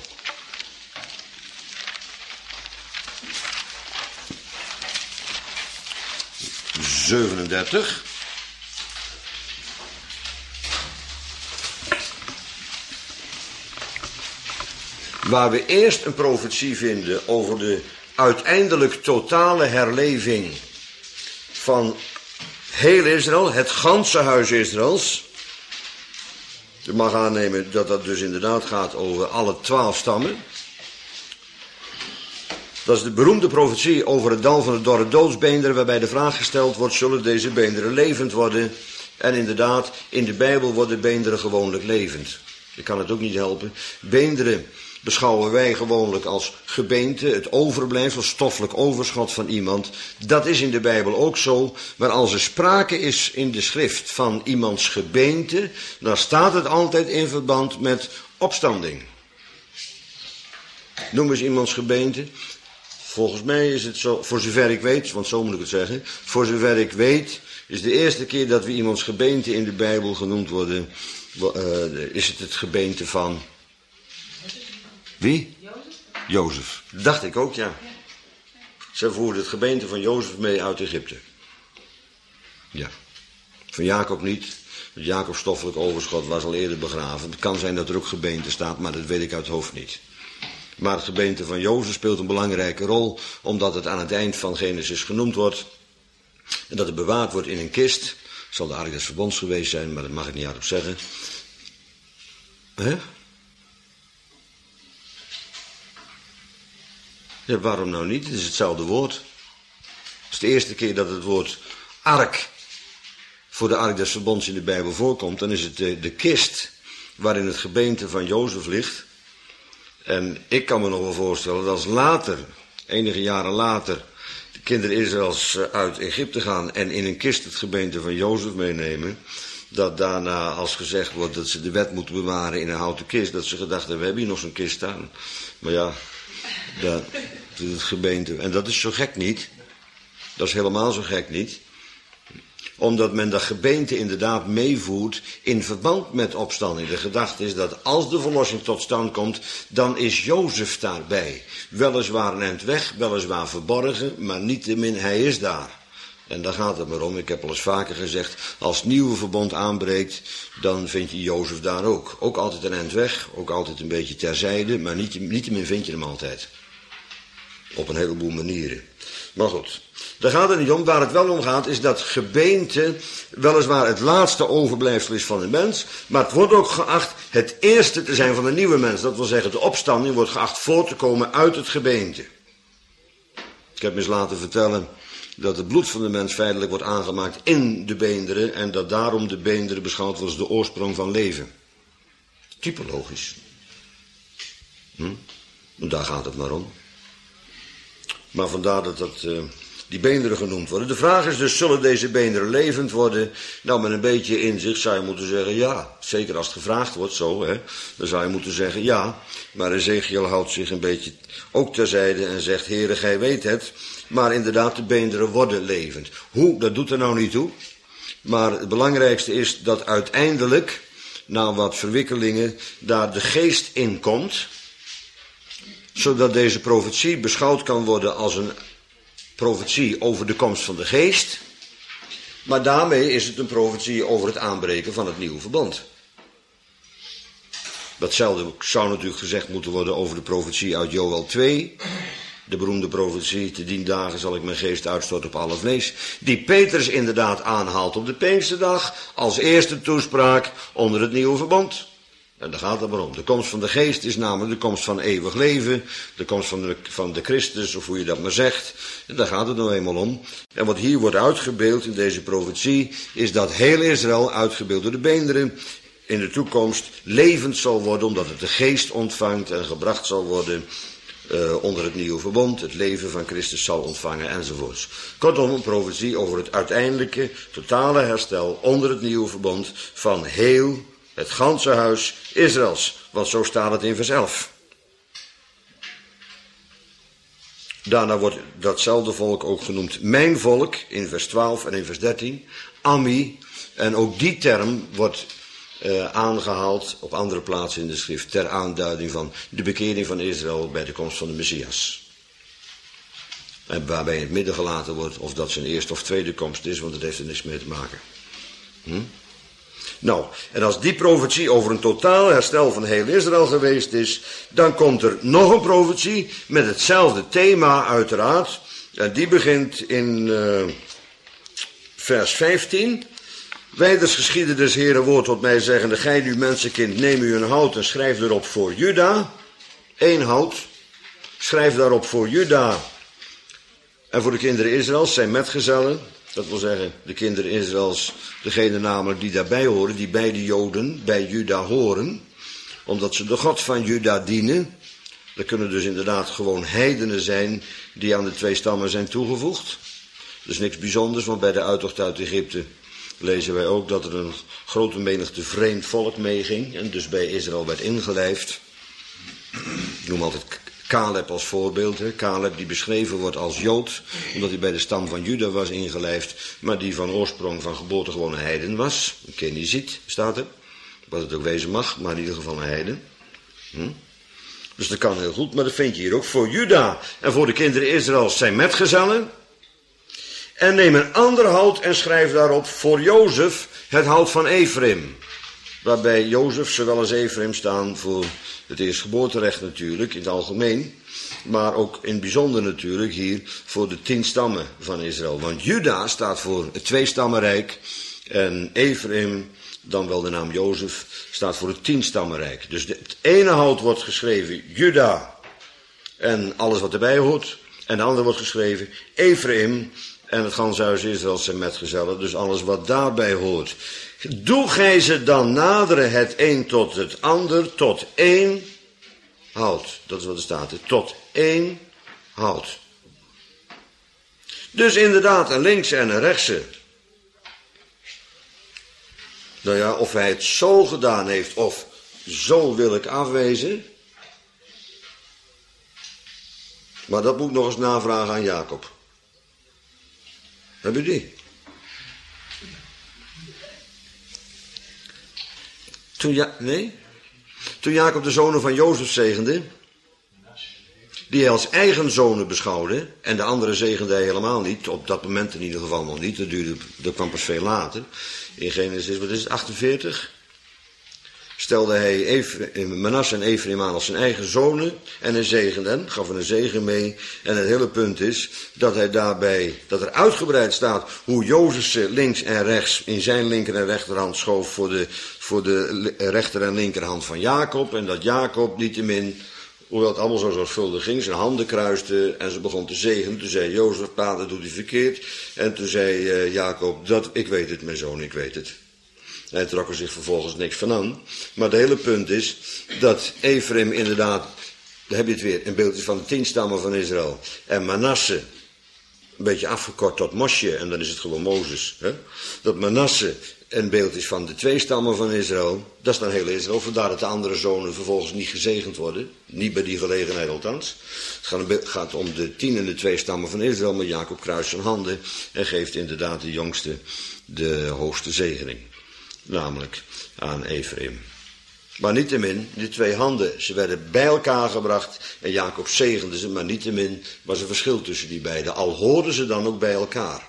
zevenendertig. Waar we eerst een profetie vinden over de uiteindelijk totale herleving van heel Israël, het ganse huis Israëls. Je mag aannemen dat dat dus inderdaad gaat over alle twaalf stammen. Dat is de beroemde profetie over het dal van de dorre doodsbeenderen, waarbij de vraag gesteld wordt, zullen deze beenderen levend worden? En inderdaad, in de Bijbel worden beenderen gewoonlijk levend. Ik kan het ook niet helpen. Beenderen beschouwen wij gewoonlijk als gebeente, het overblijfsel, stoffelijk overschot van iemand. Dat is in de Bijbel ook zo, maar als er sprake is in de schrift van iemands gebeente, dan staat het altijd in verband met opstanding. Noem eens iemands gebeente. Volgens mij is het zo, voor zover ik weet, want zo moet ik het zeggen, voor zover ik weet, is de eerste keer dat we iemands gebeente in de Bijbel genoemd worden, uh, is het het gebeente van... Wie? Jozef. Jozef. Dacht ik ook, ja. Ze voerden het gebeente van Jozef mee uit Egypte. Ja. Van Jacob niet. Want Jacob's stoffelijk overschot was al eerder begraven. Het kan zijn dat er ook gebeente staat, maar dat weet ik uit het hoofd niet. Maar het gebeente van Jozef speelt een belangrijke rol, omdat het aan het eind van Genesis genoemd wordt. En dat het bewaard wordt in een kist. Het zal de ark des verbonds geweest zijn, maar dat mag ik niet hardop zeggen. Hè? Ja, waarom nou niet? Het is hetzelfde woord. Het is de eerste keer dat het woord ark voor de ark des verbonds in de Bijbel voorkomt. Dan is het de, de kist waarin het gebeente van Jozef ligt. En ik kan me nog wel voorstellen dat als later, enige jaren later, de kinderen Israëls uit Egypte gaan en in een kist het gebeente van Jozef meenemen, dat daarna als gezegd wordt dat ze de wet moeten bewaren in een houten kist, dat ze gedacht hebben, we hebben hier nog zo'n kist staan. Maar ja, dat is het gebeente. En dat is zo gek niet. Dat is helemaal zo gek niet. Omdat men dat gebeente inderdaad meevoert in verband met opstanding. De gedachte is dat als de verlossing tot stand komt, dan is Jozef daarbij. Weliswaar een eind weg, weliswaar verborgen, maar niettemin hij is daar. En daar gaat het maar om. Ik heb al eens vaker gezegd, als het nieuwe verbond aanbreekt, dan vind je Jozef daar ook. Ook altijd een eind weg, ook altijd een beetje terzijde, maar niettemin vind je hem altijd. Op een heleboel manieren. Maar goed, daar gaat het niet om. Waar het wel om gaat is dat gebeente weliswaar het laatste overblijfsel is van de mens, maar het wordt ook geacht het eerste te zijn van een nieuwe mens. Dat wil zeggen, de opstanding wordt geacht voort te komen uit het gebeente. Ik heb me eens laten vertellen dat het bloed van de mens feitelijk wordt aangemaakt in de beenderen en dat daarom de beenderen beschouwd wordt als de oorsprong van leven. Typologisch. Hm? Daar gaat het maar om. Maar vandaar dat, dat uh, die beenderen genoemd worden. De vraag is dus, zullen deze beenderen levend worden? Nou, met een beetje inzicht zou je moeten zeggen ja. Zeker als het gevraagd wordt zo, hè. Dan zou je moeten zeggen ja. Maar Ezekiel houdt zich een beetje ook terzijde en zegt, Heere, gij weet het. Maar inderdaad, de beenderen worden levend. Hoe? Dat doet er nou niet toe. Maar het belangrijkste is dat uiteindelijk, na wat verwikkelingen, daar de geest in komt, zodat deze profetie beschouwd kan worden als een profetie over de komst van de geest. Maar daarmee is het een profetie over het aanbreken van het nieuwe verbond. Datzelfde zou natuurlijk gezegd moeten worden over de profetie uit Joël twee. De beroemde profetie, te dien dagen zal ik mijn geest uitstorten op alle vlees. Die Petrus inderdaad aanhaalt op de Pinksterdag als eerste toespraak onder het nieuwe verbond. En daar gaat het maar om. De komst van de geest is namelijk de komst van eeuwig leven. De komst van de, van de Christus, of hoe je dat maar zegt. En daar gaat het nou eenmaal om. En wat hier wordt uitgebeeld in deze profetie, is dat heel Israël, uitgebeeld door de beenderen, in de toekomst levend zal worden, omdat het de geest ontvangt en gebracht zal worden uh, onder het nieuwe verbond. Het leven van Christus zal ontvangen enzovoorts. Kortom, een profetie over het uiteindelijke, totale herstel onder het nieuwe verbond van heel het ganse huis Israëls, want zo staat het in vers elf. Daarna wordt datzelfde volk ook genoemd mijn volk, in vers twaalf en in vers dertien. Ammi, en ook die term wordt uh, aangehaald op andere plaatsen in de schrift, ter aanduiding van de bekering van Israël bij de komst van de Messias. En waarbij in het midden gelaten wordt of dat zijn eerste of tweede komst is, want dat heeft er niks mee te maken. Hm? Nou, en als die profetie over een totaal herstel van heel Israël geweest is, dan komt er nog een profetie met hetzelfde thema uiteraard. En die begint in uh, vers vijftien. Wijders geschiedde des Heeren woord tot mij zeggende, gij nu mensenkind, neem u een hout en schrijf erop voor Juda. Eén hout. Schrijf daarop voor Juda en voor de kinderen Israëls, zijn metgezellen. Dat wil zeggen, de kinderen Israëls, degene namelijk die daarbij horen, die bij de Joden, bij Juda horen, omdat ze de God van Juda dienen. Dat kunnen dus inderdaad gewoon heidenen zijn die aan de twee stammen zijn toegevoegd. Dus niks bijzonders, want bij de uittocht uit Egypte lezen wij ook dat er een grote menigte vreemd volk meeging en dus bij Israël werd ingelijfd. Ik noem altijd Caleb als voorbeeld. Hè. Caleb die beschreven wordt als Jood, omdat hij bij de stam van Juda was ingelijfd, maar die van oorsprong van geboorte gewoon een heiden was. Een Keniziet staat er, wat het ook wezen mag, maar in ieder geval een heiden. Hm? Dus dat kan heel goed, maar dat vind je hier ook. Voor Juda en voor de kinderen Israëls zijn metgezellen. En neem een ander hout en schrijf daarop voor Jozef het hout van Ephraim. Waarbij Jozef zowel als Ephraim staan voor het eerstgeboorterecht natuurlijk in het algemeen. Maar ook in het bijzonder natuurlijk hier voor de tien stammen van Israël. Want Juda staat voor het tweestammenrijk en Ephraim, dan wel de naam Jozef, staat voor het tienstammenrijk. Dus het ene hout wordt geschreven Juda en alles wat erbij hoort. En de andere wordt geschreven Ephraim en het ganse huis Israël zijn metgezellen. Dus alles wat daarbij hoort. Doe gij ze dan naderen het een tot het ander, tot één hout. Dat is wat er staat, tot één hout. Dus inderdaad een linkse en een rechtse. Nou ja, of hij het zo gedaan heeft of zo wil ik afwezen. Maar dat moet ik nog eens navragen aan Jacob. Heb je die? Toen, ja, nee? Toen Jacob de zonen van Jozef zegende, die hij als eigen zonen beschouwde, en de andere zegende hij helemaal niet, op dat moment in ieder geval nog niet, dat, duurde, dat kwam pas veel later, in Genesis, wat is het, achtenveertig, stelde hij Ephraim, Manasse en Ephraim aan als zijn eigen zonen, en hij zegende hen, gaf er een zegen mee, en het hele punt is, dat hij daarbij, dat er uitgebreid staat, hoe Jozef ze links en rechts, in zijn linker en rechterhand schoof, voor de, voor de rechter en linkerhand van Jacob, en dat Jacob niettemin, hoewel het allemaal zo zorgvuldig ging, zijn handen kruiste en ze begon te zegenen. Toen zei Jozef, pa, dat doet hij verkeerd. En toen zei uh, Jacob, dat, ik weet het, mijn zoon, ik weet het. En hij trok er zich vervolgens niks van aan. Maar het hele punt is dat Ephraim inderdaad, daar heb je het weer, een beeld is van de tien stammen van Israël. En Manasse, een beetje afgekort tot Mosje, en dan is het gewoon Mozes. Hè? Dat Manasse een beeld is van de twee stammen van Israël. Dat is dan heel Israël, vandaar dat de andere zonen vervolgens niet gezegend worden. Niet bij die gelegenheid althans. Het gaat om de tien en de twee stammen van Israël, maar Jacob kruist zijn handen en geeft inderdaad de jongste de hoogste zegening. Namelijk aan Ephraim. Maar niettemin, die twee handen, ze werden bij elkaar gebracht en Jacob zegende ze, maar niettemin was er verschil tussen die beiden. Al hoorden ze dan ook bij elkaar.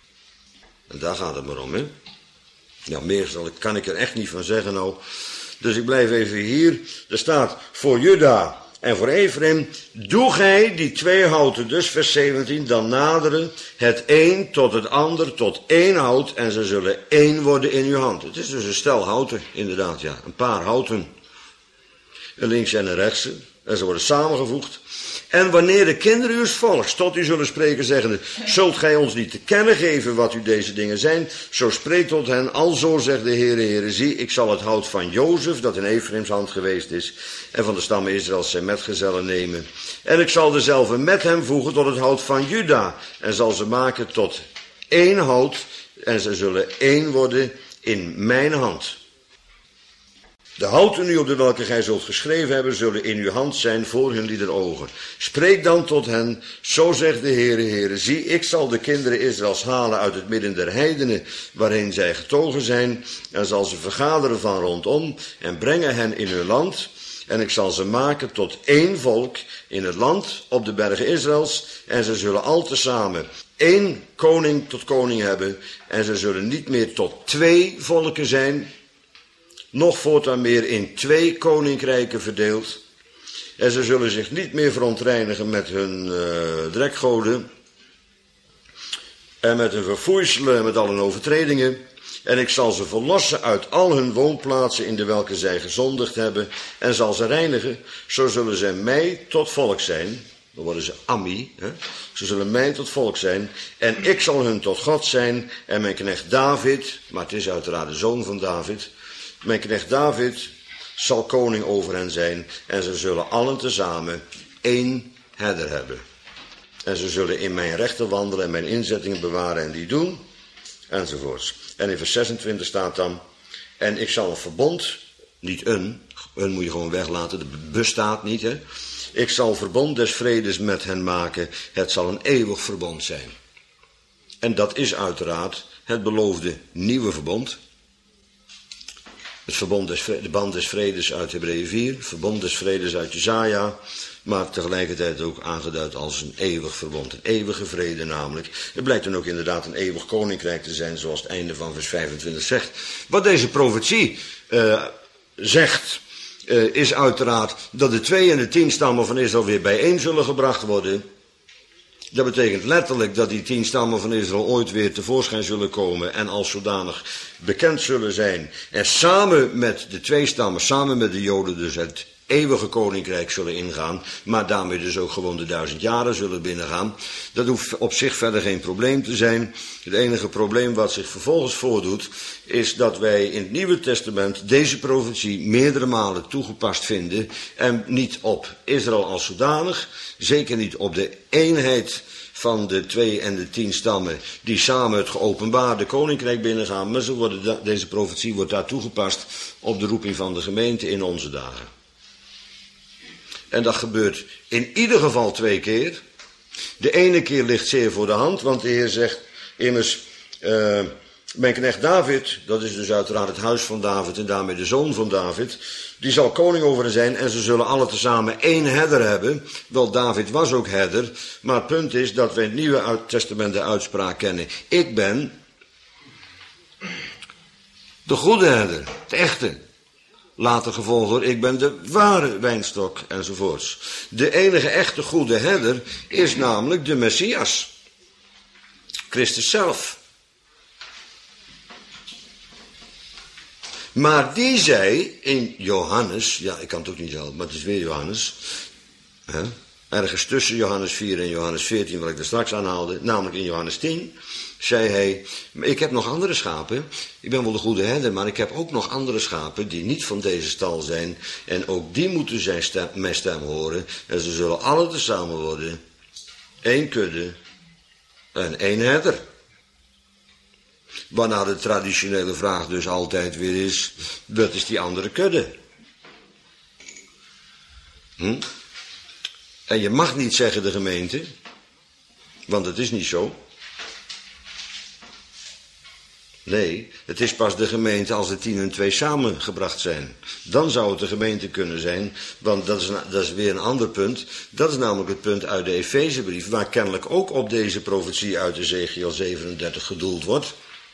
En daar gaat het maar om, hè. Ja, meer kan ik er echt niet van zeggen nou. Dus ik blijf even hier. Er staat voor Juda en voor Ephraim. Doe gij die twee houten, dus vers zeventien, dan naderen het een tot het ander, tot één hout. En ze zullen één worden in uw hand. Het is dus een stel houten, inderdaad, ja. Een paar houten. Een links en een rechtse. En ze worden samengevoegd. En wanneer de kinderen uws volks tot u zullen spreken, zeggende, zult gij ons niet te kennen geven wat u deze dingen zijn, zo spreekt tot hen, alzo zegt de Heere, Heere, zie, ik zal het hout van Jozef, dat in Ephraims hand geweest is, en van de stammen Israëls zijn metgezellen nemen. En ik zal dezelfde met hem voegen tot het hout van Juda, en zal ze maken tot één hout, en ze zullen één worden in mijn hand. De houten nu op de welke gij zult geschreven hebben, zullen in uw hand zijn voor hun lieder ogen. Spreek dan tot hen, zo zegt de Heere, Heere, zie, ik zal de kinderen Israëls halen uit het midden der heidenen, waarheen zij getogen zijn, en zal ze vergaderen van rondom, en brengen hen in hun land, en ik zal ze maken tot één volk in het land op de bergen Israëls, en ze zullen al tezamen één koning tot koning hebben, en ze zullen niet meer tot twee volken zijn, nog voortaan meer in twee koninkrijken verdeeld. En ze zullen zich niet meer verontreinigen met hun uh, drekgoden. En met hun verfoeiselen en met al hun overtredingen. En ik zal ze verlossen uit al hun woonplaatsen in de welke zij gezondigd hebben. En zal ze reinigen. Zo zullen zij mij tot volk zijn. Dan worden ze Ammi. Hè? Ze zullen mij tot volk zijn. En ik zal hun tot God zijn. En mijn knecht David, maar het is uiteraard de zoon van David. Mijn knecht David zal koning over hen zijn en ze zullen allen tezamen één herder hebben. En ze zullen in mijn rechten wandelen en mijn inzettingen bewaren en die doen, enzovoorts. En in vers zesentwintig staat dan, en ik zal een verbond, niet een, een moet je gewoon weglaten, dat bestaat niet, hè. Ik zal verbond des vredes met hen maken, het zal een eeuwig verbond zijn. En dat is uiteraard het beloofde nieuwe verbond. Het verbond des, de band des vredes uit Hebreeën vier, het verbond des vredes uit Jesaja, maar tegelijkertijd ook aangeduid als een eeuwig verbond, een eeuwige vrede namelijk. Het blijkt dan ook inderdaad een eeuwig koninkrijk te zijn, zoals het einde van vers vijfentwintig zegt. Wat deze profetie uh, zegt, uh, is uiteraard dat de twee en de tien stammen van Israël weer bijeen zullen gebracht worden. Dat betekent letterlijk dat die tien stammen van Israël ooit weer tevoorschijn zullen komen en als zodanig bekend zullen zijn. En samen met de twee stammen, samen met de Joden dus het eeuwige koninkrijk zullen ingaan, maar daarmee dus ook gewoon de duizend jaren zullen binnengaan. Dat hoeft op zich verder geen probleem te zijn. Het enige probleem wat zich vervolgens voordoet, is dat wij in het Nieuwe Testament deze profetie meerdere malen toegepast vinden en niet op Israël als zodanig, zeker niet op de eenheid van de twee en de tien stammen die samen het geopenbaarde koninkrijk binnengaan, maar zo worden, deze profetie wordt daar toegepast op de roeping van de gemeente in onze dagen. En dat gebeurt in ieder geval twee keer. De ene keer ligt zeer voor de hand, want de Heer zegt immers, uh, mijn knecht David, dat is dus uiteraard het huis van David en daarmee de zoon van David, die zal koning over hen zijn en ze zullen alle tezamen één herder hebben. Wel, David was ook herder, maar het punt is dat wij in het Nieuwe Testament de uitspraak kennen. Ik ben de goede herder, de echte. Later gevolgd door, ik ben de ware wijnstok, enzovoorts. De enige echte goede herder is namelijk de Messias. Christus zelf. Maar die zei in Johannes, ja, ik kan het ook niet helpen, maar het is weer Johannes. Hè, ergens tussen Johannes vier en Johannes veertien, wat ik er straks aanhaalde, namelijk in Johannes tien, zei hij, ik heb nog andere schapen, ik ben wel de goede herder, maar ik heb ook nog andere schapen die niet van deze stal zijn. En ook die moeten zijn stem, mijn stem horen. En ze zullen alle tezamen worden. Eén kudde en één herder. Waarna de traditionele vraag dus altijd weer is, wat is die andere kudde? Hm? En je mag niet zeggen de gemeente, want het is niet zo. Nee, het is pas de gemeente als de tien en twee samengebracht zijn. Dan zou het de gemeente kunnen zijn, want dat is, een, dat is weer een ander punt. Dat is namelijk het punt uit de Efezebrief, waar kennelijk ook op deze profetie uit Ezechiel zevenendertig gedoeld wordt.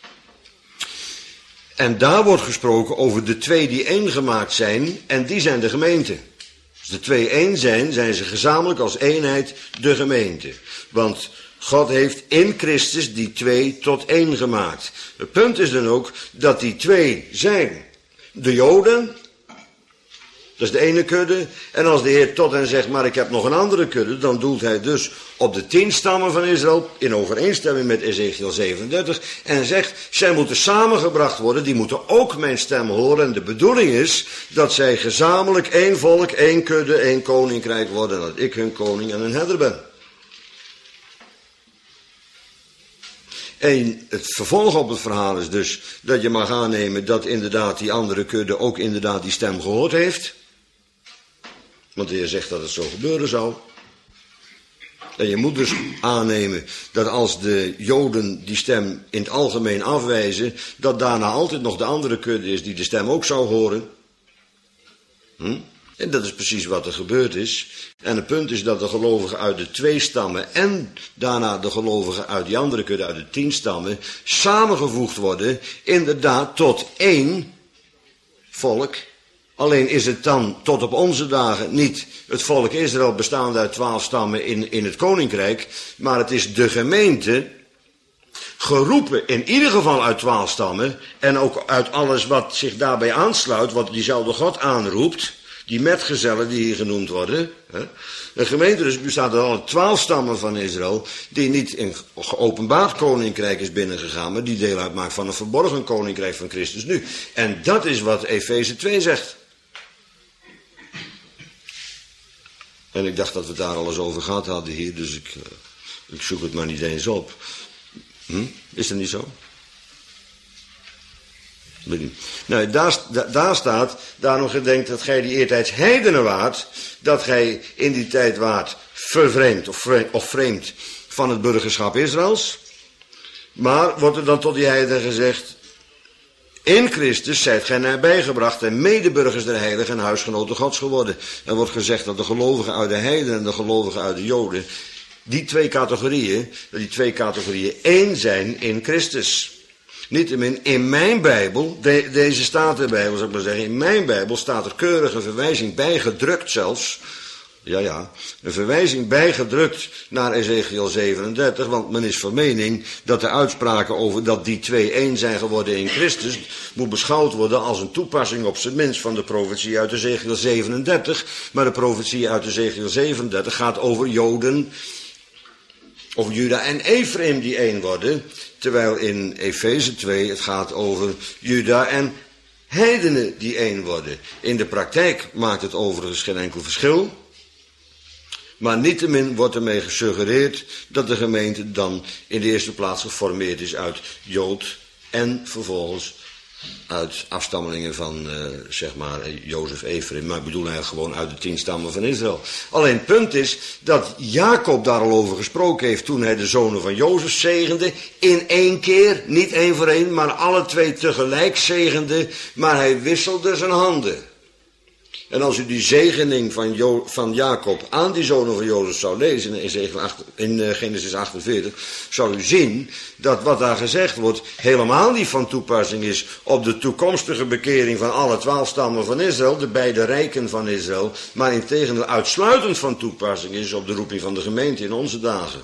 En daar wordt gesproken over de twee die één gemaakt zijn, en die zijn de gemeente. Als de twee één zijn, zijn ze gezamenlijk als eenheid de gemeente. Want God heeft in Christus die twee tot één gemaakt. Het punt is dan ook dat die twee zijn de Joden, dat is de ene kudde, en als de Heer tot hen zegt, maar ik heb nog een andere kudde, dan doelt hij dus op de tien stammen van Israël, in overeenstemming met Ezechiel zevenendertig, en zegt, zij moeten samengebracht worden, die moeten ook mijn stem horen, en de bedoeling is dat zij gezamenlijk één volk, één kudde, één koninkrijk worden, en dat ik hun koning en hun herder ben. En het vervolg op het verhaal is dus dat je mag aannemen dat inderdaad die andere kudde ook inderdaad die stem gehoord heeft. Want de Heer zegt dat het zo gebeuren zou. En je moet dus aannemen dat als de Joden die stem in het algemeen afwijzen, dat daarna altijd nog de andere kudde is die de stem ook zou horen. Hm? En dat is precies wat er gebeurd is. En het punt is dat de gelovigen uit de twee stammen en daarna de gelovigen uit die andere kudde, uit de tien stammen, samengevoegd worden, inderdaad tot één volk. Alleen is het dan tot op onze dagen niet het volk Israël bestaande uit twaalf stammen in, in het koninkrijk, maar het is de gemeente, geroepen in ieder geval uit twaalf stammen en ook uit alles wat zich daarbij aansluit, wat diezelfde God aanroept. Die metgezellen die hier genoemd worden. Hè. Een gemeente dus bestaat uit alle twaalf stammen van Israël, die niet in geopenbaard koninkrijk is binnengegaan, maar die deel uitmaakt van een verborgen koninkrijk van Christus nu. En dat is wat Efeze twee zegt. En ik dacht dat we het daar alles over gehad hadden hier, dus ik, uh, ik zoek het maar niet eens op. Hm? Is dat niet zo? Weet niet. Nou, daar, daar staat, daarom gedenkt dat gij die eertijds heidenen waart, dat gij in die tijd waart vervreemd of vreemd, of vreemd van het burgerschap Israëls. Maar wordt er dan tot die heidenen gezegd, in Christus zijt gij nabijgebracht en medeburgers der heiligen en huisgenoten Gods geworden. Er wordt gezegd dat de gelovigen uit de heidenen en de gelovigen uit de Joden, die twee categorieën, dat die twee categorieën één zijn in Christus. Niettemin, in mijn Bijbel, de, deze Statenbijbel zou ik maar zeggen, in mijn Bijbel staat er keurig een verwijzing bijgedrukt zelfs. Ja, ja, een verwijzing bijgedrukt naar Ezekiel zevenendertig, want men is van mening dat de uitspraken over dat die twee één zijn geworden in Christus, moet beschouwd worden als een toepassing op zijn minst van de profetie uit Ezekiel zevenendertig. Maar de profetie uit Ezekiel zevenendertig gaat over Joden, over Juda en Ephraim die één worden, terwijl in Efeze twee het gaat over Juda en heidenen die één worden. In de praktijk maakt het overigens geen enkel verschil. Maar niettemin wordt ermee gesuggereerd dat de gemeente dan in de eerste plaats geformeerd is uit Jood en vervolgens uit afstammelingen van, uh, zeg maar, Jozef, Ephraim. Maar ik bedoel eigenlijk gewoon uit de tien stammen van Israël. Alleen het punt is dat Jacob daar al over gesproken heeft toen hij de zonen van Jozef zegende. In één keer, niet één voor één, maar alle twee tegelijk zegende. Maar hij wisselde zijn handen. En als u die zegening van, jo- van Jacob aan die zonen van Jozef zou lezen in, Ezekiel acht, in uh, Genesis achtenveertig, zou u zien dat wat daar gezegd wordt helemaal niet van toepassing is op de toekomstige bekering van alle twaalf stammen van Israël, de beide rijken van Israël, maar integendeel uitsluitend van toepassing is op de roeping van de gemeente in onze dagen.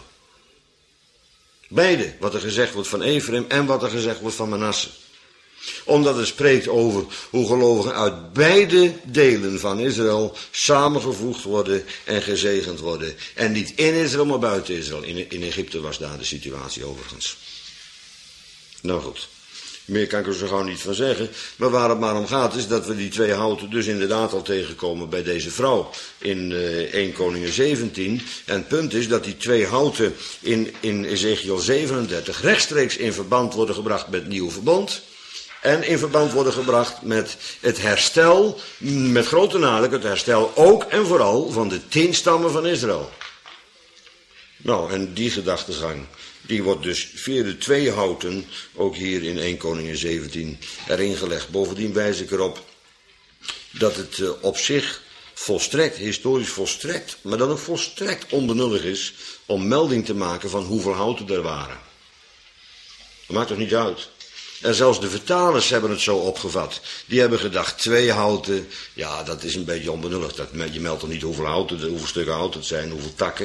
Beide, wat er gezegd wordt van Ephraim en wat er gezegd wordt van Manasse. Omdat het spreekt over hoe gelovigen uit beide delen van Israël samengevoegd worden en gezegend worden. En niet in Israël, maar buiten Israël. In, in Egypte was daar de situatie overigens. Nou goed, meer kan ik er zo gauw niet van zeggen. Maar waar het maar om gaat is dat we die twee houten dus inderdaad al tegenkomen bij deze vrouw in uh, eerste Koningen zeventien. En het punt is dat die twee houten in, in Ezekiel zevenendertig rechtstreeks in verband worden gebracht met het nieuwe verbond. En in verband worden gebracht met het herstel, met grote nadruk het herstel ook en vooral van de tien stammen van Israël. Nou, en die gedachtegang, die wordt dus via de twee houten, ook hier in eerste Koningen zeventien, erin gelegd. Bovendien wijs ik erop dat het uh, op zich volstrekt, historisch volstrekt, maar dat het volstrekt onbenullig is om melding te maken van hoeveel houten er waren. Dat maakt toch niet uit. En zelfs de vertalers hebben het zo opgevat. Die hebben gedacht, twee houten, ja, dat is een beetje onbenullig. Dat, je meldt toch niet hoeveel houten, hoeveel stukken hout het zijn, hoeveel takken.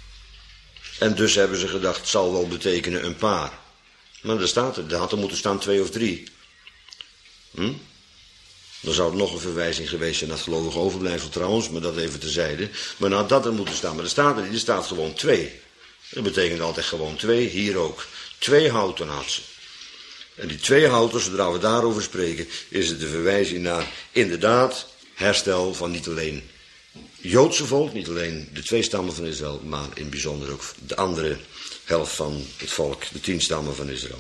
En dus hebben ze gedacht, het zal wel betekenen een paar. Maar daar staat er, er had er moeten staan twee of drie. Hm? Dan zou het nog een verwijzing geweest zijn naar het gelovige overblijfsel trouwens, maar dat even terzijde. Maar nou dat er moeten staan, maar er staat er niet, er staat gewoon twee. Dat betekent altijd gewoon twee, hier ook. Twee houten had ze. En die twee houten, zodra we daarover spreken, is het de verwijzing naar inderdaad herstel van niet alleen Joodse volk, niet alleen de twee stammen van Israël, maar in het bijzonder ook de andere helft van het volk, de tien stammen van Israël.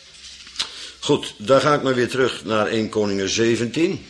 Goed, daar ga ik maar weer terug naar eerste Koningen zeventien.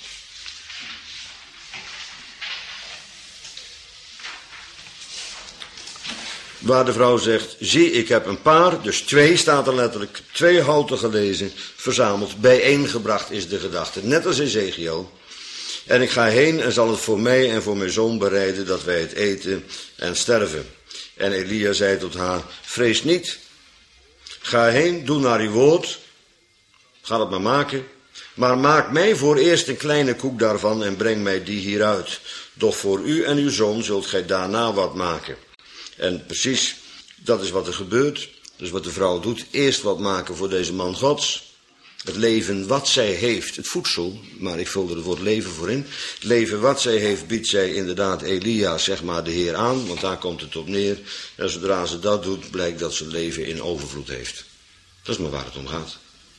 Waar de vrouw zegt, zie ik heb een paar, dus twee staat er letterlijk, twee houten gelezen, verzameld, bijeengebracht is de gedachte, net als Ezekiel. En ik ga heen en zal het voor mij en voor mijn zoon bereiden dat wij het eten en sterven. En Elia zei tot haar, vrees niet, ga heen, doe naar uw woord, ga het maar maken, maar maak mij voor eerst een kleine koek daarvan en breng mij die hieruit. Doch voor u en uw zoon zult gij daarna wat maken. En precies, dat is wat er gebeurt. Dus wat de vrouw doet, eerst wat maken voor deze man Gods. Het leven wat zij heeft, het voedsel, maar ik vul er het woord leven voor in. Het leven wat zij heeft, biedt zij inderdaad Elia, zeg maar, de Heer aan, want daar komt het op neer. En zodra ze dat doet, blijkt dat ze leven in overvloed heeft. Dat is maar waar het om gaat.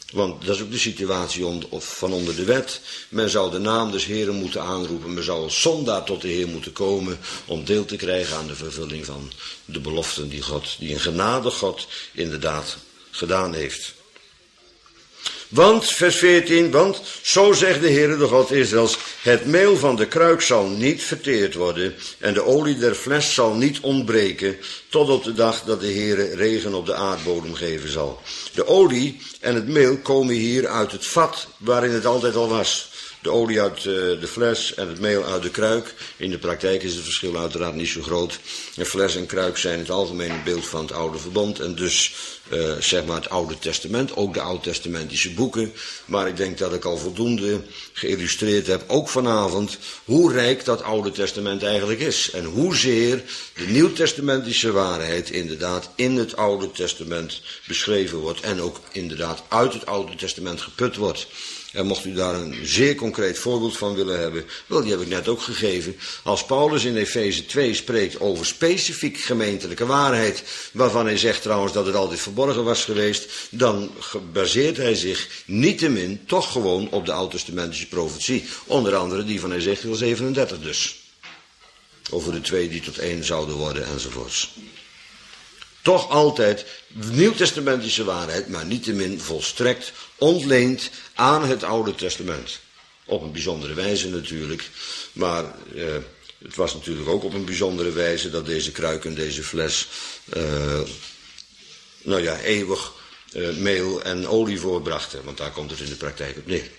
Want dat is ook de situatie on, of van onder de wet. Men zou de naam des Heren moeten aanroepen. Men zou als zondaar tot de Heer moeten komen om deel te krijgen aan de vervulling van de beloften die God, die een genade God inderdaad gedaan heeft. Want, vers veertien, want zo zegt de Heere de God Israëls, het meel van de kruik zal niet verteerd worden en de olie der fles zal niet ontbreken, tot op de dag dat de Heere regen op de aardbodem geven zal. De olie en het meel komen hier uit het vat waarin het altijd al was. De olie uit de fles en het meel uit de kruik. In de praktijk is het verschil uiteraard niet zo groot. En fles en kruik zijn het algemene beeld van het oude verbond. En dus uh, zeg maar het Oude Testament, ook de Oud-testamentische boeken. Maar ik denk dat ik al voldoende geïllustreerd heb, ook vanavond, hoe rijk dat Oude Testament eigenlijk is. En hoezeer de Nieuw-testamentische waarheid inderdaad in het Oude Testament beschreven wordt. En ook inderdaad uit het Oude Testament geput wordt. En mocht u daar een zeer concreet voorbeeld van willen hebben, wel, die heb ik net ook gegeven. Als Paulus in Efeze twee spreekt over specifiek gemeentelijke waarheid, waarvan hij zegt trouwens dat het altijd verborgen was geweest, dan baseert hij zich niettemin toch gewoon op de oud-testamentische profetie. Onder andere die van Ezekiel zevenendertig dus. Over de twee die tot één zouden worden enzovoorts. Toch altijd nieuwtestamentische waarheid, maar niettemin volstrekt ontleend aan het Oude Testament. Op een bijzondere wijze natuurlijk, maar eh, het was natuurlijk ook op een bijzondere wijze dat deze kruik en deze fles, eh, nou ja, eeuwig eh, meel en olie voorbrachten, want daar komt het in de praktijk op neer.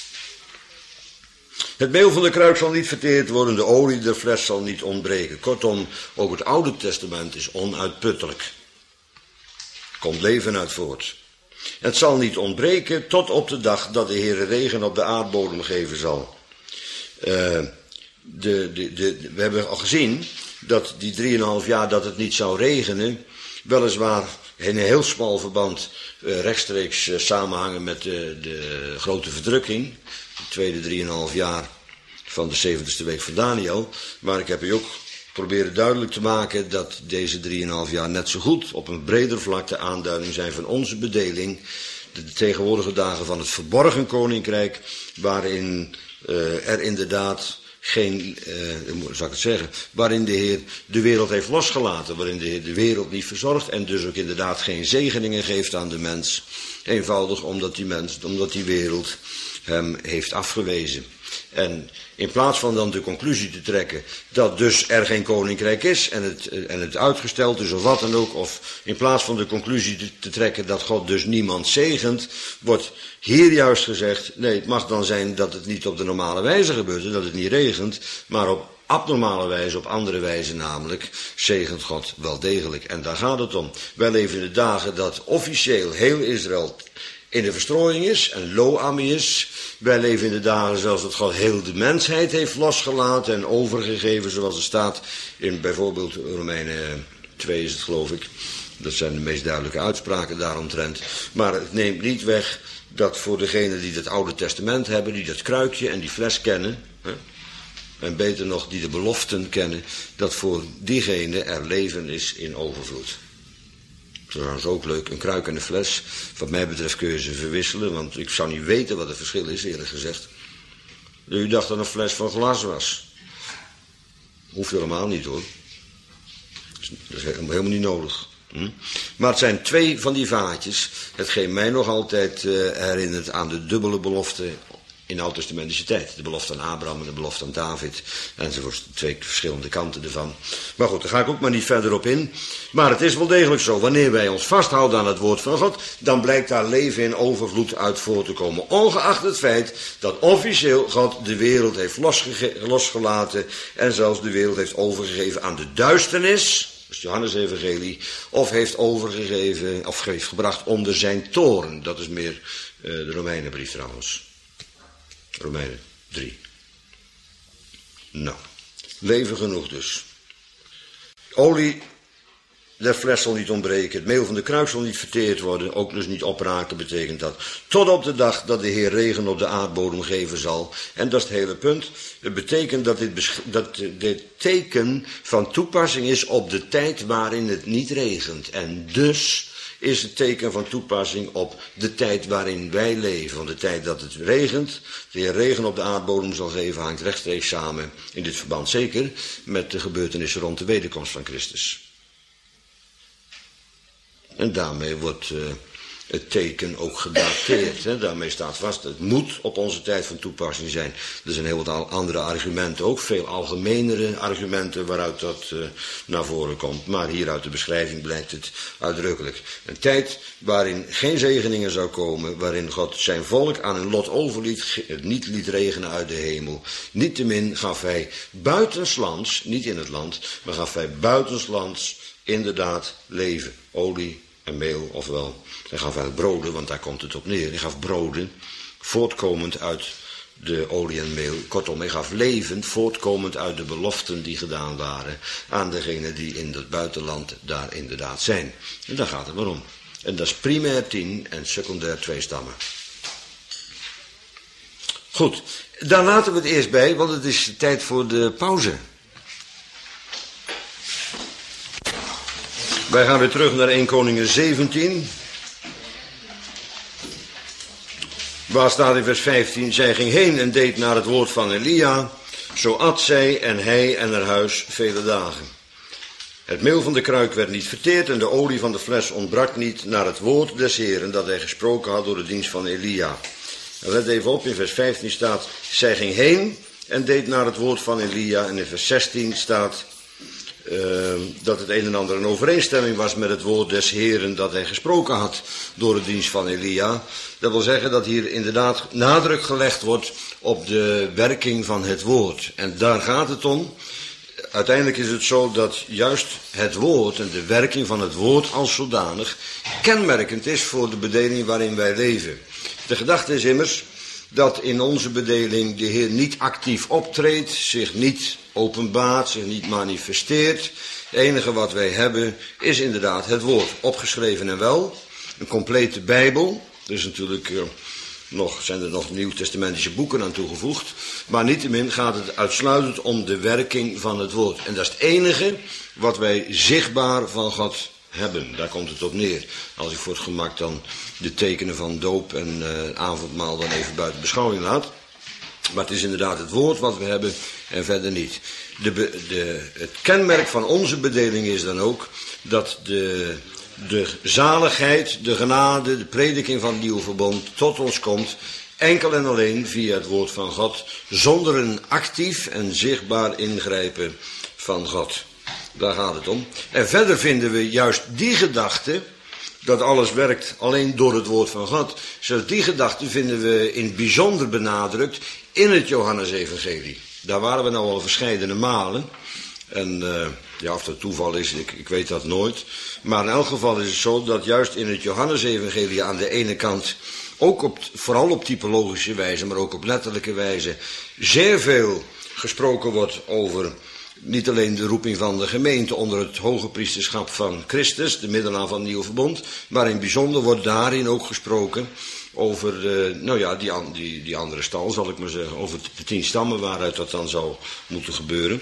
Het meel van de kruik zal niet verteerd worden, de olie der fles zal niet ontbreken. Kortom, ook het Oude Testament is onuitputtelijk. Komt leven uit voort. Het zal niet ontbreken tot op de dag dat de Heere regen op de aardbodem geven zal. Uh, de, de, de, we hebben al gezien dat die drieënhalf jaar dat het niet zou regenen, weliswaar in een heel smal verband uh, rechtstreeks uh, samenhangen met de, de grote verdrukking. De tweede drieënhalf jaar van de zeventigste week van Daniel. Maar ik heb u ook proberen duidelijk te maken dat deze drieënhalf jaar net zo goed op een breder vlak de aanduiding zijn van onze bedeling. De tegenwoordige dagen van het verborgen koninkrijk, waarin uh, er inderdaad geen, uh, hoe zou ik het zeggen, waarin de Heer de wereld heeft losgelaten, waarin de Heer de wereld niet verzorgt en dus ook inderdaad geen zegeningen geeft aan de mens. Eenvoudig omdat die mens, omdat die wereld hem heeft afgewezen. En in plaats van dan de conclusie te trekken dat dus er geen koninkrijk is en het, en het uitgesteld is of wat dan ook, of in plaats van de conclusie te, te trekken dat God dus niemand zegent, wordt hier juist gezegd, nee, het mag dan zijn dat het niet op de normale wijze gebeurt, dat het niet regent, maar op abnormale wijze, op andere wijze namelijk, zegent God wel degelijk. En daar gaat het om. Wij leven in de dagen dat officieel heel Israël in de verstrooiing is en lo-ami is. Wij leven in de dagen zelfs dat God heel de mensheid heeft losgelaten en overgegeven, zoals er staat in bijvoorbeeld Romeinen twee is het geloof ik. Dat zijn de meest duidelijke uitspraken daaromtrent. Maar het neemt niet weg dat voor degenen die het Oude Testament hebben, die dat kruikje en die fles kennen, hè, en beter nog die de beloften kennen, dat voor diegenen er leven is in overvloed. Dat is ook leuk, een kruik en een fles. Wat mij betreft kun je ze verwisselen, want ik zou niet weten wat het verschil is, eerlijk gezegd. U dacht dat een fles van glas was. Hoeft helemaal niet hoor. Dat is helemaal niet nodig. Hm? Maar het zijn twee van die vaatjes, hetgeen mij nog altijd uh, herinnert aan de dubbele belofte in de Oud-testamentische tijd. De belofte aan Abraham en de belofte aan David. Enzovoort, twee verschillende kanten ervan. Maar goed, daar ga ik ook maar niet verder op in. Maar het is wel degelijk zo, wanneer wij ons vasthouden aan het woord van God, dan blijkt daar leven in overvloed uit voor te komen. Ongeacht het feit dat officieel God de wereld heeft losge- losgelaten en zelfs de wereld heeft overgegeven aan de duisternis, dat is Johannes-evangelie, of heeft overgegeven, of heeft gebracht onder zijn toorn. Dat is meer uh, de Romeinenbrief trouwens. Romeinen drie. Nou, leven genoeg dus. Olie, de fles zal niet ontbreken, het meel van de kruik zal niet verteerd worden, ook dus niet opraken betekent dat. Tot op de dag dat de Heer regen op de aardbodem geven zal. En dat is het hele punt. Het betekent dat dit, besch- dat dit teken van toepassing is op de tijd waarin het niet regent. En dus is het teken van toepassing op de tijd waarin wij leven. Want de tijd dat het regent, de Heer regen op de aardbodem zal geven, hangt rechtstreeks samen, in dit verband zeker, met de gebeurtenissen rond de wederkomst van Christus. En daarmee wordt uh, het teken ook gedateerd. Hè? Daarmee staat vast, het moet op onze tijd van toepassing zijn. Er zijn heel wat andere argumenten, ook veel algemenere argumenten waaruit dat uh, naar voren komt. Maar hier uit de beschrijving blijkt het uitdrukkelijk. Een tijd waarin geen zegeningen zou komen, waarin God zijn volk aan een lot overliet, het niet liet regenen uit de hemel. Niettemin gaf hij buitenslands, niet in het land, maar gaf hij buitenslands inderdaad leven, olie en meel, ofwel, hij gaf uit broden, want daar komt het op neer. Hij gaf broden, voortkomend uit de olie en meel. Kortom, hij gaf leven, voortkomend uit de beloften die gedaan waren aan degenen die in het buitenland daar inderdaad zijn. En daar gaat het maar om. En dat is primair tien en secundair twee stammen. Goed, daar laten we het eerst bij, want het is tijd voor de pauze. Wij gaan weer terug naar Eerste Koningen zeventien. Waar staat in vers vijftien, zij ging heen en deed naar het woord van Elia. Zo at zij en hij en haar huis vele dagen. Het meel van de kruik werd niet verteerd en de olie van de fles ontbrak niet naar het woord des Heeren dat hij gesproken had door de dienst van Elia. En let even op, in vers vijftien staat, zij ging heen en deed naar het woord van Elia. En in vers zestien staat uh, dat het een en ander in overeenstemming was met het woord des Heeren dat hij gesproken had door de dienst van Elia. Dat wil zeggen dat hier inderdaad nadruk gelegd wordt op de werking van het woord. En daar gaat het om. Uiteindelijk is het zo dat juist het woord en de werking van het woord als zodanig kenmerkend is voor de bedeling waarin wij leven. De gedachte is immers dat in onze bedeling de Heer niet actief optreedt, zich niet openbaart, zich niet manifesteert. Het enige wat wij hebben is inderdaad het woord, opgeschreven en wel, een complete Bijbel. Er is natuurlijk uh, nog, zijn er nog nieuwtestamentische boeken aan toegevoegd, maar niettemin gaat het uitsluitend om de werking van het woord. En dat is het enige wat wij zichtbaar van God hebben. Daar komt het op neer. Als ik voor het gemak dan de tekenen van doop en uh, avondmaal dan even buiten beschouwing laat. Maar het is inderdaad het woord wat we hebben en verder niet. De, de, het kenmerk van onze bedeling is dan ook dat de, de zaligheid, de genade, de prediking van het nieuwe verbond tot ons komt enkel en alleen via het woord van God, zonder een actief en zichtbaar ingrijpen van God. Daar gaat het om. En verder vinden we juist die gedachte, dat alles werkt alleen door het woord van God. Zoals die gedachte vinden we in het bijzonder benadrukt in het Johannesevangelie. Daar waren we nou al verscheidene malen. En uh, ja, of dat toeval is, ik, ik weet dat nooit. Maar in elk geval is het zo dat juist in het Johannesevangelie aan de ene kant, ook op, vooral op typologische wijze, maar ook op letterlijke wijze, zeer veel gesproken wordt over niet alleen de roeping van de gemeente onder het hoge priesterschap van Christus, de middelaar van het nieuwe verbond, maar in het bijzonder wordt daarin ook gesproken over uh, nou ja, die, die, die andere stal, zal ik maar zeggen, over de tien stammen waaruit dat dan zou moeten gebeuren.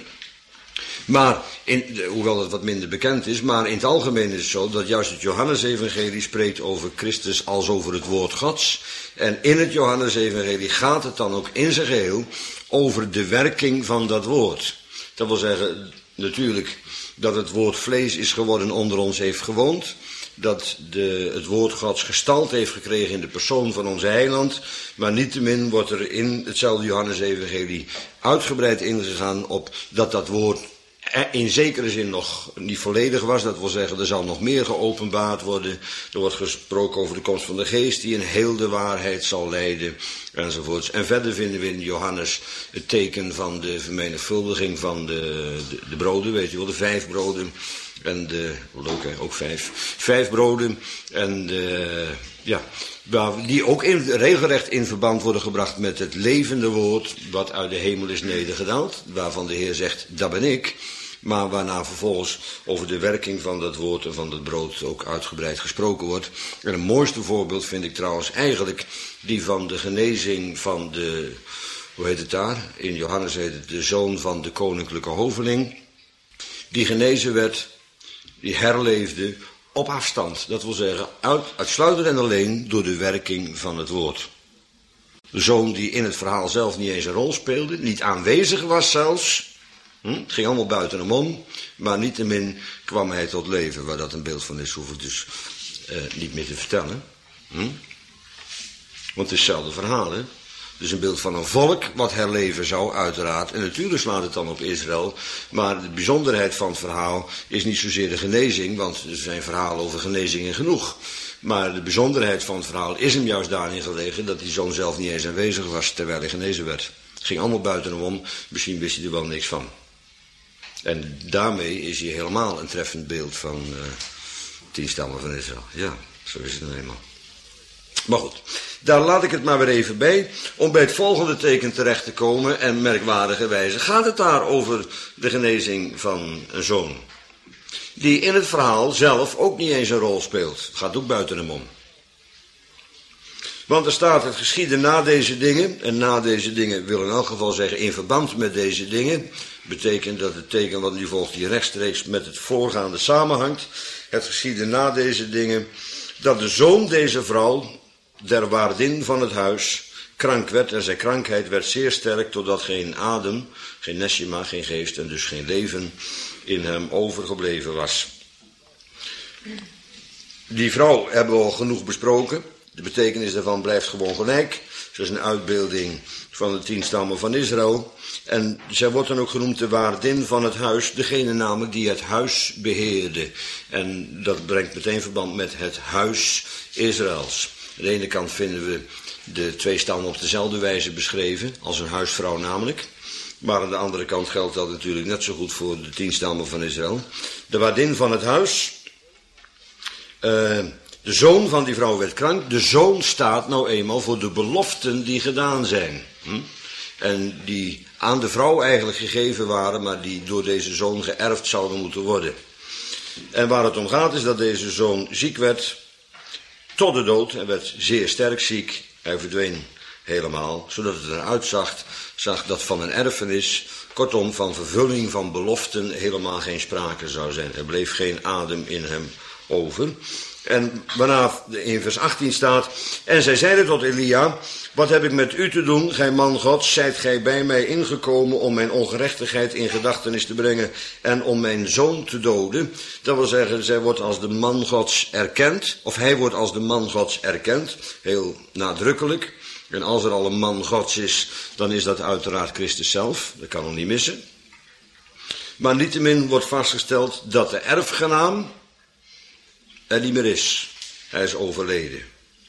Maar, in, hoewel dat wat minder bekend is, maar in het algemeen is het zo dat juist het Johannesevangelie spreekt over Christus als over het woord Gods. En in het Johannesevangelie gaat het dan ook in zijn geheel over de werking van dat woord. Dat wil zeggen, natuurlijk, dat het woord vlees is geworden onder ons heeft gewoond. Dat de, het woord Gods gestalte heeft gekregen in de persoon van onze heiland. Maar niettemin wordt er in hetzelfde Johannesevangelie uitgebreid ingegaan op dat dat woord in zekere zin nog niet volledig was. Dat wil zeggen, er zal nog meer geopenbaard worden. Er wordt gesproken over de komst van de geest die in heel de waarheid zal leiden, enzovoorts. En verder vinden we in Johannes het teken van de vermenigvuldiging van de, de, de broden, weet je wel, de vijf broden. En de, ook, ook vijf, vijf broden. En de, ja, die ook in, regelrecht in verband worden gebracht met het levende woord wat uit de hemel is nedergedaald. Waarvan de Heer zegt, dat ben ik. Maar waarna vervolgens over de werking van dat woord en van dat brood ook uitgebreid gesproken wordt. En het mooiste voorbeeld vind ik trouwens eigenlijk die van de genezing van de, hoe heet het daar? In Johannes heet het de zoon van de koninklijke hoveling. Die genezen werd, die herleefde op afstand. Dat wil zeggen, uit, uitsluitend en alleen door de werking van het woord. De zoon die in het verhaal zelf niet eens een rol speelde, niet aanwezig was zelfs. Hm? Het ging allemaal buiten hem om, maar niettemin kwam hij tot leven. Waar dat een beeld van is, hoef ik dus uh, niet meer te vertellen. Hm? Want het is hetzelfde verhaal, hè. Dus een beeld van een volk wat herleven zou, uiteraard. En natuurlijk slaat het dan op Israël. Maar de bijzonderheid van het verhaal is niet zozeer de genezing, want er zijn verhalen over genezingen genoeg. Maar de bijzonderheid van het verhaal is hem juist daarin gelegen dat die zoon zelf niet eens aanwezig was terwijl hij genezen werd. Het ging allemaal buiten hem om, misschien wist hij er wel niks van. En daarmee is hij helemaal een treffend beeld van uh, tien stammen van Israël. Ja, zo is het nou eenmaal. Maar goed, daar laat ik het maar weer even bij, om bij het volgende teken terecht te komen. En merkwaardigerwijze gaat het daar over de genezing van een zoon. Die in het verhaal zelf ook niet eens een rol speelt. Het gaat ook buiten hem om. Want er staat het geschieden na deze dingen. En na deze dingen wil in elk geval zeggen in verband met deze dingen. Betekent dat het teken wat nu volgt hier rechtstreeks met het voorgaande samenhangt. Het geschieden na deze dingen. Dat de zoon deze vrouw, der waardin van het huis, krank werd. En zijn krankheid werd zeer sterk totdat geen adem, geen neshima, geen geest en dus geen leven in hem overgebleven was. Die vrouw hebben we al genoeg besproken. De betekenis daarvan blijft gewoon gelijk. Ze is een uitbeelding van de tien stammen van Israël. En zij wordt dan ook genoemd de waardin van het huis. Degene namelijk die het huis beheerde. En dat brengt meteen verband met het huis Israëls. Aan de ene kant vinden we de twee stammen op dezelfde wijze beschreven. Als een huisvrouw namelijk. Maar aan de andere kant geldt dat natuurlijk net zo goed voor de tien stammen van Israël. De waardin van het huis. Uh, de zoon van die vrouw werd krank. De zoon staat nou eenmaal voor de beloften die gedaan zijn. Hm? En die aan de vrouw eigenlijk gegeven waren, maar die door deze zoon geërfd zouden moeten worden. En waar het om gaat is dat deze zoon ziek werd tot de dood. Hij werd zeer sterk ziek. Hij verdween helemaal, zodat het eruit zag, zag dat van een erfenis, kortom van vervulling van beloften, helemaal geen sprake zou zijn. Er bleef geen adem in hem over. En waarna in vers achttien staat, en zij zeiden tot Elia, wat heb ik met u te doen, gij man Gods, zijt gij bij mij ingekomen om mijn ongerechtigheid in gedachtenis te brengen en om mijn zoon te doden. Dat wil zeggen, zij wordt als de man Gods erkend, of hij wordt als de man Gods erkend, heel nadrukkelijk. En als er al een man Gods is, dan is dat uiteraard Christus zelf, dat kan nog niet missen. Maar niettemin wordt vastgesteld dat de erfgenaam er niet meer is. Hij is overleden.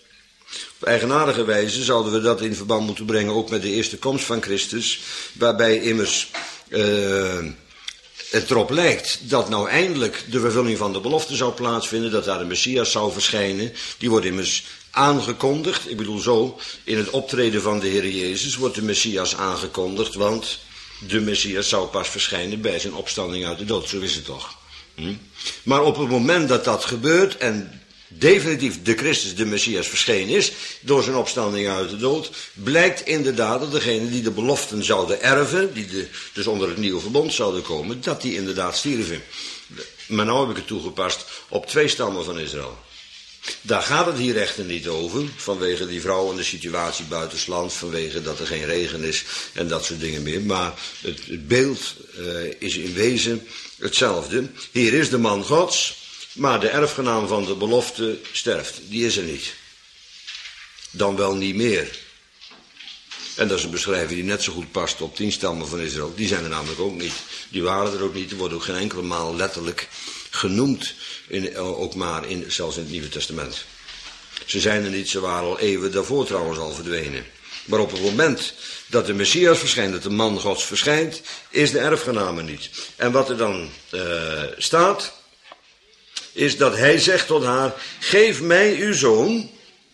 Op eigenaardige wijze zouden we dat in verband moeten brengen ook met de eerste komst van Christus, waarbij immers uh, het erop lijkt dat nou eindelijk de vervulling van de belofte zou plaatsvinden, dat daar de Messias zou verschijnen. Die wordt immers aangekondigd, ik bedoel zo, in het optreden van de Heer Jezus wordt de Messias aangekondigd, want de Messias zou pas verschijnen bij zijn opstanding uit de dood, zo is het toch. Hm? Maar op het moment dat dat gebeurt en definitief de Christus, de Messias, verschenen is, door zijn opstanding uit de dood, blijkt inderdaad dat degenen die de beloften zouden erven, die de, dus onder het nieuwe verbond zouden komen, dat die inderdaad stierven. Maar nou heb ik het toegepast op twee stammen van Israël. Daar gaat het hier echter niet over, vanwege die vrouw en de situatie buitenslands, vanwege dat er geen regen is en dat soort dingen meer. Maar het, het beeld uh, is in wezen hetzelfde. Hier is de man Gods, maar de erfgenaam van de belofte sterft. Die is er niet. Dan wel niet meer. En dat is een beschrijving die net zo goed past op tien stammen van Israël. Die zijn er namelijk ook niet. Die waren er ook niet. Die worden ook geen enkele maal letterlijk genoemd. In, ook maar in, zelfs in het Nieuwe Testament. Ze zijn er niet. Ze waren al eeuwen daarvoor trouwens al verdwenen. Maar op het moment dat de Messias verschijnt, dat de man Gods verschijnt, is de erfgenaam er niet. En wat er dan uh, staat, is dat hij zegt tot haar, geef mij uw zoon,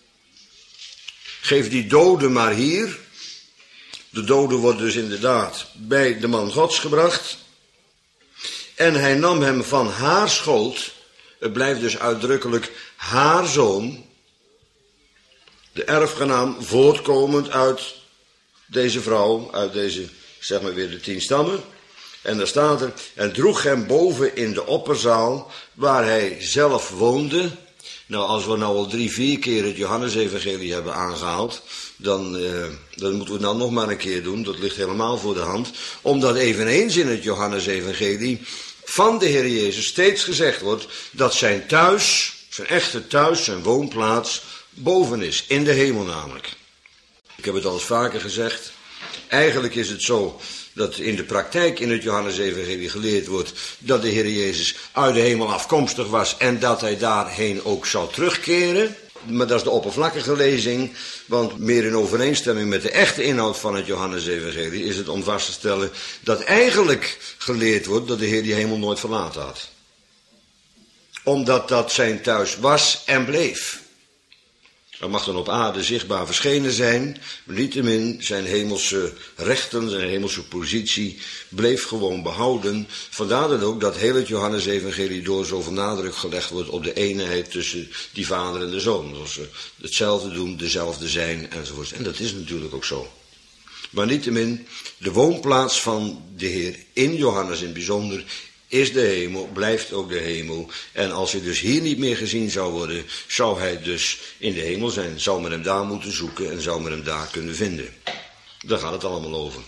geef die dode maar hier. De dode wordt dus inderdaad bij de man Gods gebracht. En hij nam hem van haar schoot, het blijft dus uitdrukkelijk haar zoon, de erfgenaam voortkomend uit deze vrouw, uit deze, zeg maar weer de tien stammen. En daar staat er, en droeg hem boven in de opperzaal, waar hij zelf woonde. Nou, als we nou al drie, vier keer het Johannesevangelie hebben aangehaald, dan, uh, dan moeten we het nou nog maar een keer doen. Dat ligt helemaal voor de hand. Omdat eveneens in het Johannesevangelie van de Heer Jezus steeds gezegd wordt dat zijn thuis, zijn echte thuis, zijn woonplaats, boven is. In de hemel namelijk. Ik heb het al eens vaker gezegd. Eigenlijk is het zo dat in de praktijk in het Johannesevangelie geleerd wordt dat de Heer Jezus uit de hemel afkomstig was en dat hij daarheen ook zou terugkeren. Maar dat is de oppervlakkige lezing, want meer in overeenstemming met de echte inhoud van het Johannesevangelie is het om vast te stellen dat eigenlijk geleerd wordt dat de Heer die hemel nooit verlaten had. Omdat dat zijn thuis was en bleef. Dat mag dan op aarde zichtbaar verschenen zijn, maar niettemin zijn hemelse rechten, zijn hemelse positie bleef gewoon behouden. Vandaar dan ook dat heel het Johannesevangelie door zoveel nadruk gelegd wordt op de eenheid tussen die vader en de zoon. Dat ze hetzelfde doen, dezelfde zijn enzovoort. En dat is natuurlijk ook zo. Maar niettemin, de woonplaats van de Heer in Johannes in het bijzonder is de hemel, blijft ook de hemel. En als hij dus hier niet meer gezien zou worden, zou hij dus in de hemel zijn. Zou men hem daar moeten zoeken en zou men hem daar kunnen vinden. Daar gaat het allemaal over.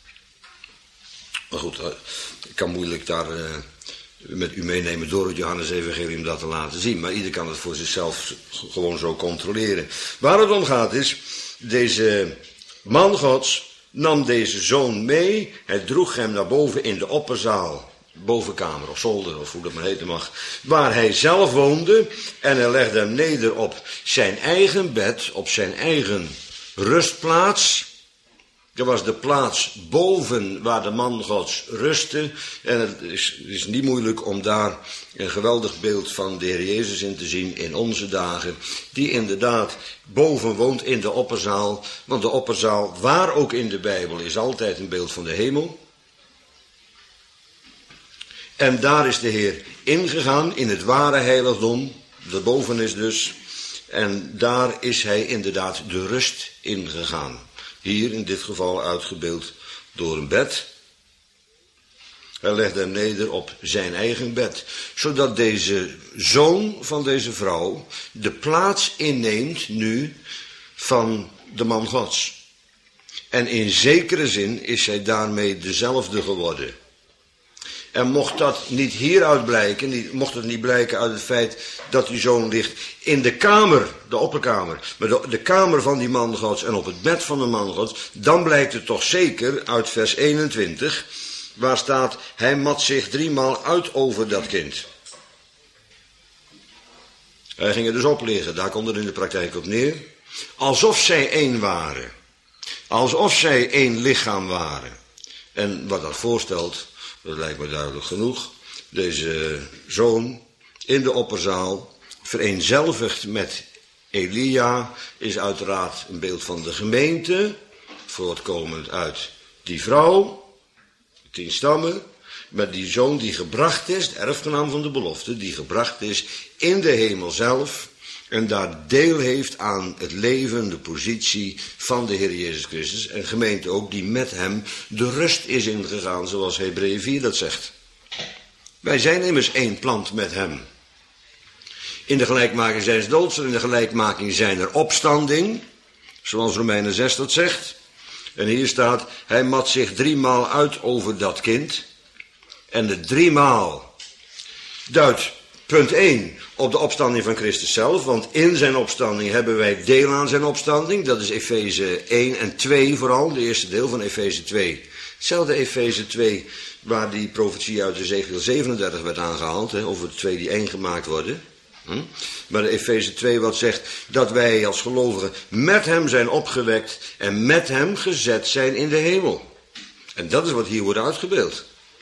Maar goed, ik kan moeilijk daar uh, met u meenemen door het Johannesevangelie om dat te laten zien. Maar ieder kan het voor zichzelf gewoon zo controleren. Waar het om gaat is, deze man Gods nam deze zoon mee. Hij droeg hem naar boven in de opperzaal. Bovenkamer of zolder of hoe dat maar heten mag, waar hij zelf woonde en hij legde hem neder op zijn eigen bed, op zijn eigen rustplaats. Dat was de plaats boven waar de man Gods rustte en het is, het is niet moeilijk om daar een geweldig beeld van de Heer Jezus in te zien in onze dagen, die inderdaad boven woont in de opperzaal, want de opperzaal, waar ook in de Bijbel, is altijd een beeld van de hemel. En daar is de Heer ingegaan in het ware heiligdom, daarboven is dus, en daar is hij inderdaad de rust ingegaan. Hier in dit geval uitgebeeld door een bed. Hij legde hem neder op zijn eigen bed, zodat deze zoon van deze vrouw de plaats inneemt nu van de man Gods. En in zekere zin is hij daarmee dezelfde geworden. En mocht dat niet hieruit blijken, niet, mocht het niet blijken uit het feit dat die zoon ligt in de kamer, de opperkamer, maar de, de kamer van die man Gods en op het bed van de man Gods, dan blijkt het toch zeker uit vers eenentwintig, waar staat, hij mat zich driemaal uit over dat kind. Hij ging er dus op liggen, daar komt het in de praktijk op neer, alsof zij één waren, alsof zij één lichaam waren. En wat dat voorstelt, dat lijkt me duidelijk genoeg. Deze zoon in de opperzaal, vereenzelvigd met Elia, is uiteraard een beeld van de gemeente, voortkomend uit die vrouw, tien stammen, met die zoon die gebracht is, de erfgenaam van de belofte, die gebracht is in de hemel zelf en daar deel heeft aan het leven, de positie van de Heer Jezus Christus. En gemeente ook die met hem de rust is ingegaan, zoals Hebreeën vier dat zegt. Wij zijn immers één plant met hem. In de gelijkmaking zijn ze doods, in de gelijkmaking zijn er opstanding, zoals Romeinen zes dat zegt. En hier staat, hij mat zich driemaal uit over dat kind. En de driemaal duidt, punt één, op de opstanding van Christus zelf, want in zijn opstanding hebben wij deel aan zijn opstanding. Dat is Efeze één en twee vooral, de eerste deel van Efeze twee. Hetzelfde Efeze twee, waar die profetie uit Ezekiel zevenendertig werd aangehaald, hè, over de twee die één gemaakt worden. Hm? Maar de Efeze twee wat zegt dat wij als gelovigen met hem zijn opgewekt en met hem gezet zijn in de hemel. En dat is wat hier wordt uitgebeeld.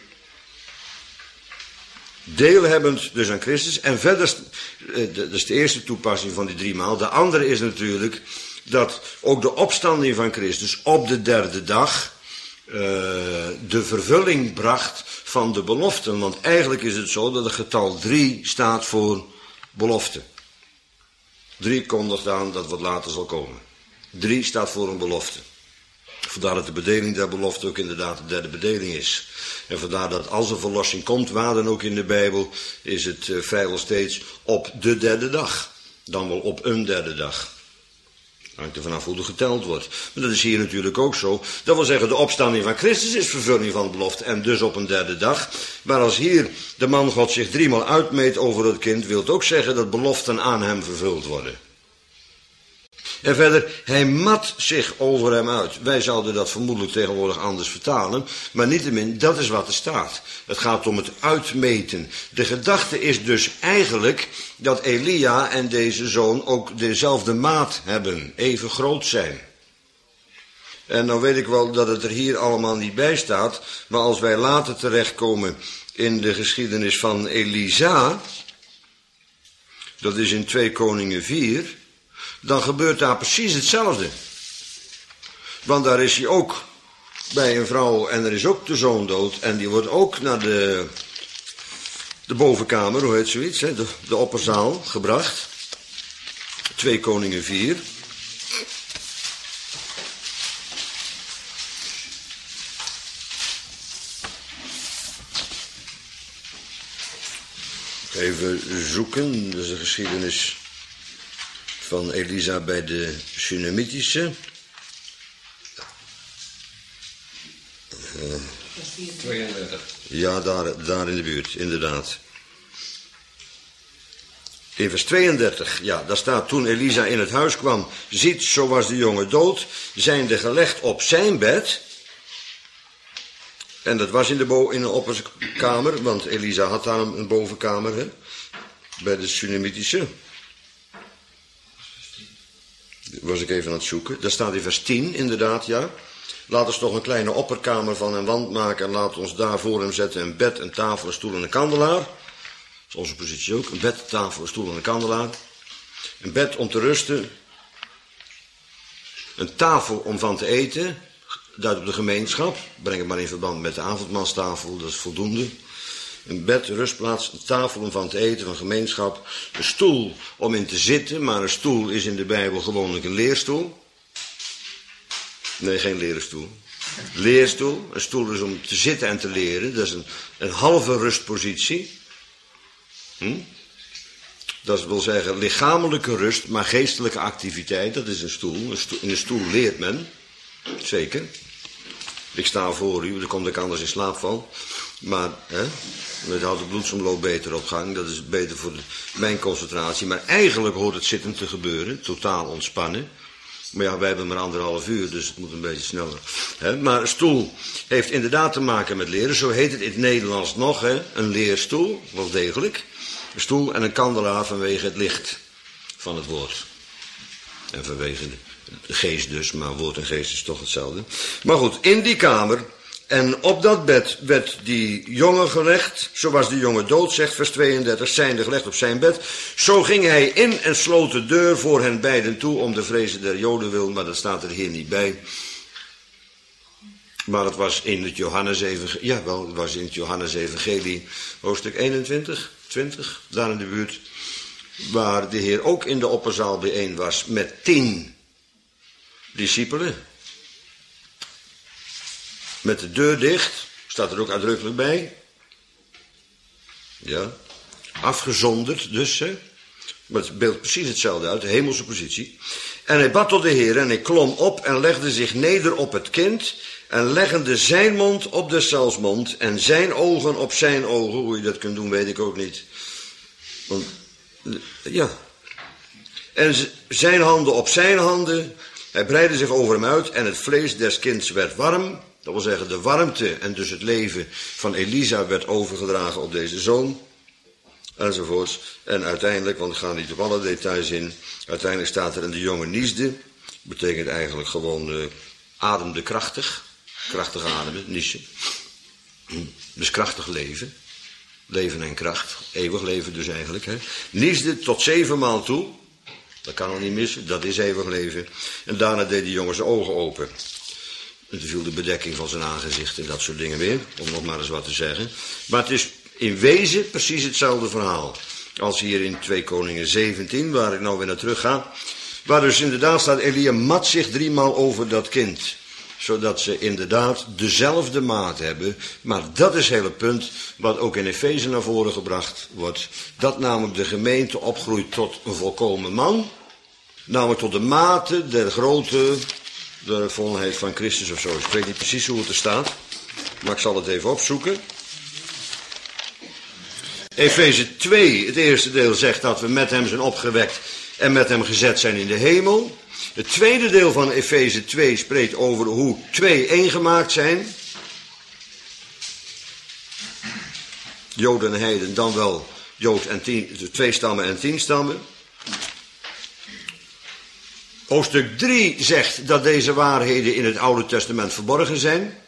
Deelhebbend dus aan Christus. En verder, dat is de eerste toepassing van die driemaal. De andere is natuurlijk dat ook de opstanding van Christus op de derde dag uh, de vervulling bracht van de beloften. Want eigenlijk is het zo dat het getal drie staat voor belofte. Drie kondigt aan dat wat later zal komen. Drie staat voor een belofte. Vandaar dat de bedeling der belofte ook inderdaad de derde bedeling is. En vandaar dat als er verlossing komt, waar dan ook in de Bijbel, is het uh, vrijwel steeds op de derde dag. Dan wel op een derde dag. Hangt er vanaf hoe er geteld wordt. Maar dat is hier natuurlijk ook zo. Dat wil zeggen, de opstanding van Christus is vervulling van de belofte en dus op een derde dag. Maar als hier de man God zich driemaal uitmeet over het kind, wil het ook zeggen dat beloften aan hem vervuld worden. En verder, hij mat zich over hem uit. Wij zouden dat vermoedelijk tegenwoordig anders vertalen, maar niettemin, dat is wat er staat. Het gaat om het uitmeten. De gedachte is dus eigenlijk dat Elia en deze zoon ook dezelfde maat hebben, even groot zijn. En dan weet ik wel dat het er hier allemaal niet bij staat, maar als wij later terechtkomen in de geschiedenis van Elisa, dat is in twee Koningen vier... dan gebeurt daar precies hetzelfde. Want daar is hij ook bij een vrouw en er is ook de zoon dood. En die wordt ook naar de, de bovenkamer, hoe heet zoiets, hè, de, de opperzaal gebracht. twee Koningen vier. Even zoeken, dat is de geschiedenis van Elisa bij de Sunamitische. Uh, tweeëndertig. Ja, daar, daar in de buurt, inderdaad. In vers tweeëndertig, ja, daar staat: toen Elisa in het huis kwam, ziet, zo was de jongen dood, zijnde gelegd op zijn bed. En dat was in de, bo- in de opperkamer, want Elisa had daar een, een bovenkamer, hè, bij de Sunamitische. Was ik even aan het zoeken. Daar staat in vers tien, inderdaad, ja. Laat ons toch een kleine opperkamer van een wand maken en laat ons daar voor hem zetten een bed, een tafel, een stoel en een kandelaar. Dat is onze positie ook. Een bed, tafel, een stoel en een kandelaar. Een bed om te rusten. Een tafel om van te eten. Duidt op de gemeenschap. Breng het maar in verband met de avondmaalstafel, dat is voldoende. Een bed, rustplaats, een tafel om van te eten, van gemeenschap. Een stoel om in te zitten, maar een stoel is in de Bijbel gewoonlijk een leerstoel. Nee, geen leren stoel. Leerstoel. Een stoel is om te zitten en te leren. Dat is een, een halve rustpositie. Hm? Dat wil zeggen lichamelijke rust, maar geestelijke activiteit. Dat is een stoel. Een stoel in een stoel leert men. Zeker. Ik sta voor u, daar kom ik anders in slaap van. Maar, hè, het houdt de bloedsomloop beter op gang. Dat is beter voor de, mijn concentratie. Maar eigenlijk hoort het zittend te gebeuren. Totaal ontspannen. Maar ja, wij hebben maar anderhalf uur, dus het moet een beetje sneller. Hè? Maar een stoel heeft inderdaad te maken met leren. Zo heet het in het Nederlands nog, hè? Een leerstoel, wel degelijk. Een stoel en een kandelaar vanwege het licht van het woord. En vanwege de geest dus, maar woord en geest is toch hetzelfde. Maar goed, in die kamer en op dat bed werd die jongen gelegd. Zo was die jongen dood, zegt vers tweeëndertig, zijnde gelegd op zijn bed. Zo ging hij in en sloot de deur voor hen beiden toe om de vrezen der Joden wil, maar dat staat er hier niet bij. Maar het was in het Johannes-evangelie, ja wel, het was in het Johannes-evangelie, hoofdstuk eenentwintig, twintig, daar in de buurt, waar de Heer ook in de opperzaal bijeen was met tien discipelen. Met de deur dicht, staat er ook uitdrukkelijk bij. Ja, afgezonderd dus, hè. Maar het beeldt precies hetzelfde uit, de hemelse positie. En hij bad tot de Heer en hij klom op en legde zich neder op het kind en leggende zijn mond op deszelfs mond en zijn ogen op zijn ogen. Hoe je dat kunt doen, weet ik ook niet. Want, ja. En zijn handen op zijn handen. Hij breidde zich over hem uit en het vlees des kinds werd warm. Dat wil zeggen, de warmte en dus het leven van Elisa werd overgedragen op deze zoon. Enzovoorts. En uiteindelijk, want ik ga niet op alle details in. Uiteindelijk staat er in de jongen niesde. Betekent eigenlijk gewoon uh, ademde krachtig. Krachtig ademen, niesje. Dus krachtig leven. Leven en kracht. Eeuwig leven dus eigenlijk. Hè. Niesde tot zevenmaal toe. Dat kan al niet missen, dat is eeuwig leven. En daarna deed die jongen zijn ogen open. En toen viel de bedekking van zijn aangezicht en dat soort dingen weer. Om nog maar eens wat te zeggen. Maar het is in wezen precies hetzelfde verhaal. Als hier in twee Koningen zeventien, waar ik nou weer naar terug ga. Waar dus inderdaad staat, Elia mat zich driemaal over dat kind. zodat ze inderdaad dezelfde maat hebben. Maar dat is het hele punt wat ook in Efeze naar voren gebracht wordt. Dat namelijk de gemeente opgroeit tot een volkomen man. Namelijk tot de mate der grootte, de volheid van Christus of zo. Ik weet niet precies hoe het er staat, maar ik zal het even opzoeken. Efeze twee, het eerste deel zegt dat we met hem zijn opgewekt en met hem gezet zijn in de hemel. Het tweede deel van Efeze twee spreekt over hoe twee één gemaakt zijn. Joden en heiden, dan wel Jood en tien, twee stammen en tien stammen. Hoofdstuk drie zegt dat deze waarheden in het Oude Testament verborgen zijn.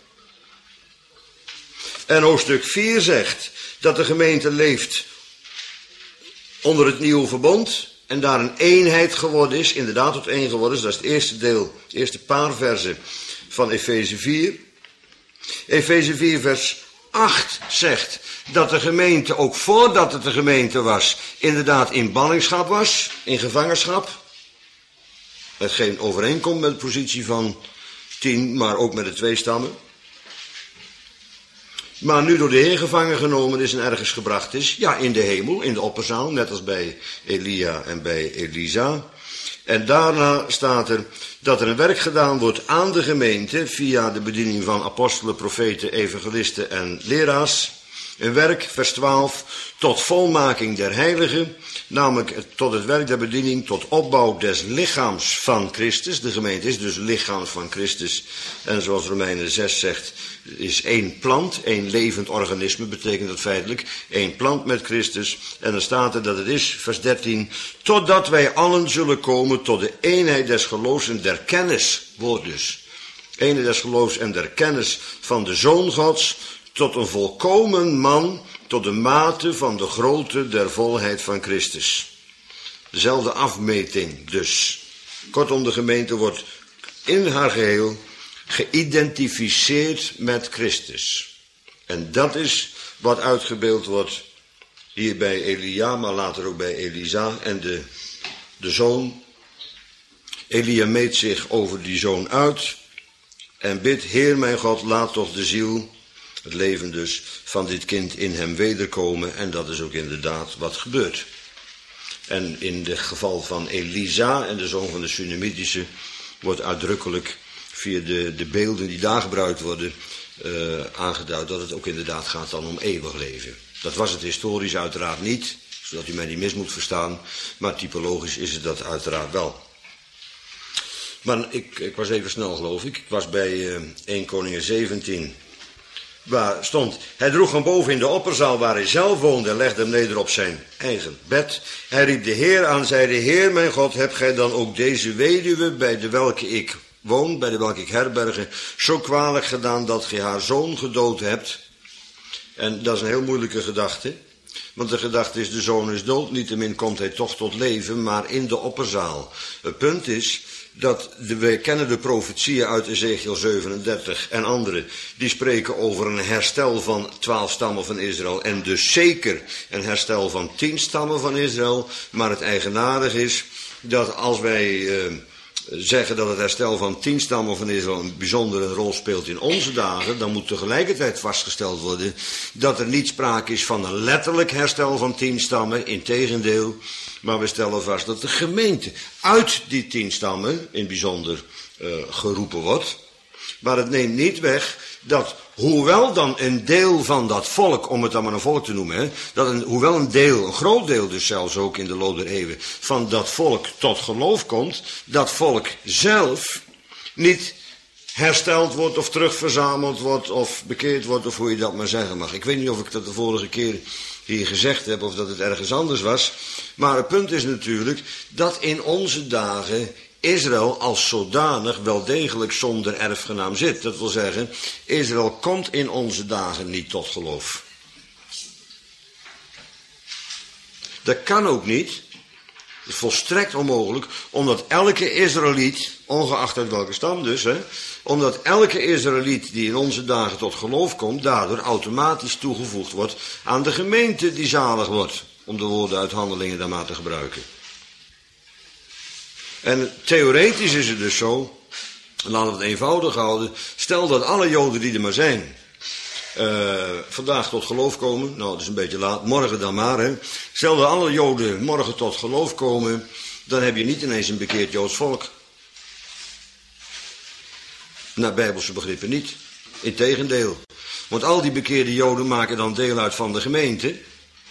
En hoofdstuk vier zegt dat de gemeente leeft onder het nieuwe verbond en daar een eenheid geworden is, inderdaad tot één geworden is. Dat is het eerste deel, het eerste paar versen van Efeze vier. Efeze vier vers acht zegt dat de gemeente, ook voordat het de gemeente was, inderdaad in ballingschap was, in gevangenschap. Hetgeen overeenkomt met de positie van tien, maar ook met de twee stammen. Maar nu door de Heer gevangen genomen is en ergens gebracht is, ja, in de hemel, in de opperzaal, net als bij Elia en bij Elisa. En daarna staat er dat er een werk gedaan wordt aan de gemeente via de bediening van apostelen, profeten, evangelisten en leraars. Een werk, vers twaalf, tot volmaking der heiligen, namelijk tot het werk der bediening, tot opbouw des lichaams van Christus. De gemeente is dus lichaam van Christus. En zoals Romeinen zes zegt, is één plant, één levend organisme, betekent dat feitelijk. Één plant met Christus. En dan staat er dat het is, vers dertien, totdat wij allen zullen komen tot de eenheid des geloofs en der kennis, woord dus. Eenheid des geloofs en der kennis van de Zoon Gods, tot een volkomen man, tot de mate van de grootte der volheid van Christus. Dezelfde afmeting dus. Kortom, de gemeente wordt in haar geheel geïdentificeerd met Christus. En dat is wat uitgebeeld wordt hier bij Elia, maar later ook bij Elisa en de, de zoon. Elia meet zich over die zoon uit en bidt, Heer mijn God, laat toch de ziel, het leven dus, van dit kind in hem wederkomen. En dat is ook inderdaad wat gebeurt. En in het geval van Elisa en de zoon van de Sunamitische wordt uitdrukkelijk via de, de beelden die daar gebruikt worden uh, aangeduid dat het ook inderdaad gaat dan om eeuwig leven. Dat was het historisch uiteraard niet, zodat u mij niet mis moet verstaan, maar typologisch is het dat uiteraard wel. Maar ik, ik was even snel geloof ik, ik was bij uh, eerste Koningen zeventien... waar stond, hij droeg hem boven in de opperzaal waar hij zelf woonde en legde hem neder op zijn eigen bed. Hij riep de Heer aan, zeide, Heer mijn God, hebt gij dan ook deze weduwe, bij de welke ik woon, bij de welke ik herberge, zo kwalijk gedaan dat gij haar zoon gedood hebt? En dat is een heel moeilijke gedachte, want de gedachte is, de zoon is dood, niettemin komt hij toch tot leven, maar in de opperzaal. Het punt is dat de, we kennen de profetieën uit Ezekiel zevenendertig en andere, die spreken over een herstel van twaalf stammen van Israël en dus zeker een herstel van tien stammen van Israël. Maar het eigenaardige is dat als wij uh, zeggen dat het herstel van tien stammen van Israël een bijzondere rol speelt in onze dagen, dan moet tegelijkertijd vastgesteld worden dat er niet sprake is van een letterlijk herstel van tien stammen, integendeel. Maar we stellen vast dat de gemeente uit die tien stammen in het bijzonder uh, geroepen wordt. Maar het neemt niet weg dat, hoewel dan een deel van dat volk, om het dan maar een volk te noemen, hè, dat een, hoewel een deel, een groot deel dus zelfs ook in de loop der eeuwen, van dat volk tot geloof komt, dat volk zelf niet hersteld wordt of terugverzameld wordt of bekeerd wordt of hoe je dat maar zeggen mag. Ik weet niet of ik dat de vorige keer hier gezegd heb of dat het ergens anders was. Maar het punt is natuurlijk dat in onze dagen Israël als zodanig wel degelijk zonder erfgenaam zit. Dat wil zeggen, Israël komt in onze dagen niet tot geloof. Dat kan ook niet. Het is volstrekt onmogelijk, omdat elke Israëliet, ongeacht uit welke stam dus, hè, omdat elke Israëliet die in onze dagen tot geloof komt, daardoor automatisch toegevoegd wordt aan de gemeente die zalig wordt, om de woorden uit Handelingen dan maar te gebruiken. En theoretisch is het dus zo Laten we het eenvoudig houden. Stel dat alle Joden die er maar zijn, uh, vandaag tot geloof komen. Nou, dat is een beetje laat. Morgen dan maar, hè. Stel dat alle Joden morgen tot geloof komen, dan heb je niet ineens een bekeerd Joods volk. Naar bijbelse begrippen niet. Integendeel. Want al die bekeerde Joden maken dan deel uit van de gemeente.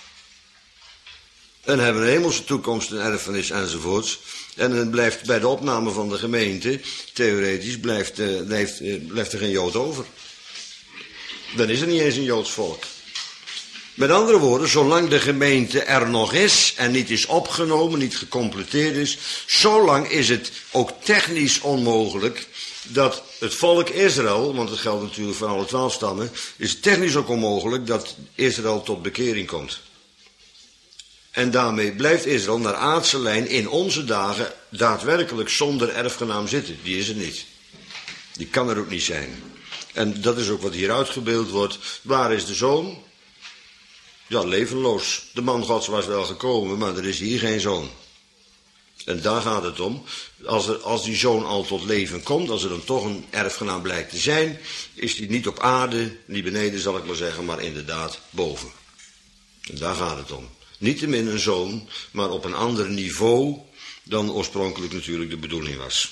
En hebben een hemelse toekomst, een erfenis enzovoorts. En het blijft bij de opname van de gemeente, theoretisch, blijft, uh, blijft, uh, blijft er geen Jood over. Dan is er niet eens een Joods volk. Met andere woorden, zolang de gemeente er nog is en niet is opgenomen, niet gecompleteerd is, zolang is het ook technisch onmogelijk dat het volk Israël, want het geldt natuurlijk voor alle twaalf stammen, is het technisch ook onmogelijk dat Israël tot bekering komt. En daarmee blijft Israël naar aardse lijn in onze dagen daadwerkelijk zonder erfgenaam zitten. Die is er niet. Die kan er ook niet zijn. En dat is ook wat hier uitgebeeld wordt. Waar is de zoon? Ja, levenloos. De man Gods was wel gekomen, maar er is hier geen zoon. En daar gaat het om. Als, er, als die zoon al tot leven komt, als er dan toch een erfgenaam blijkt te zijn, is die niet op aarde, niet beneden zal ik maar zeggen, maar inderdaad boven. En daar gaat het om. Niettemin een zoon, maar op een ander niveau dan oorspronkelijk natuurlijk de bedoeling was.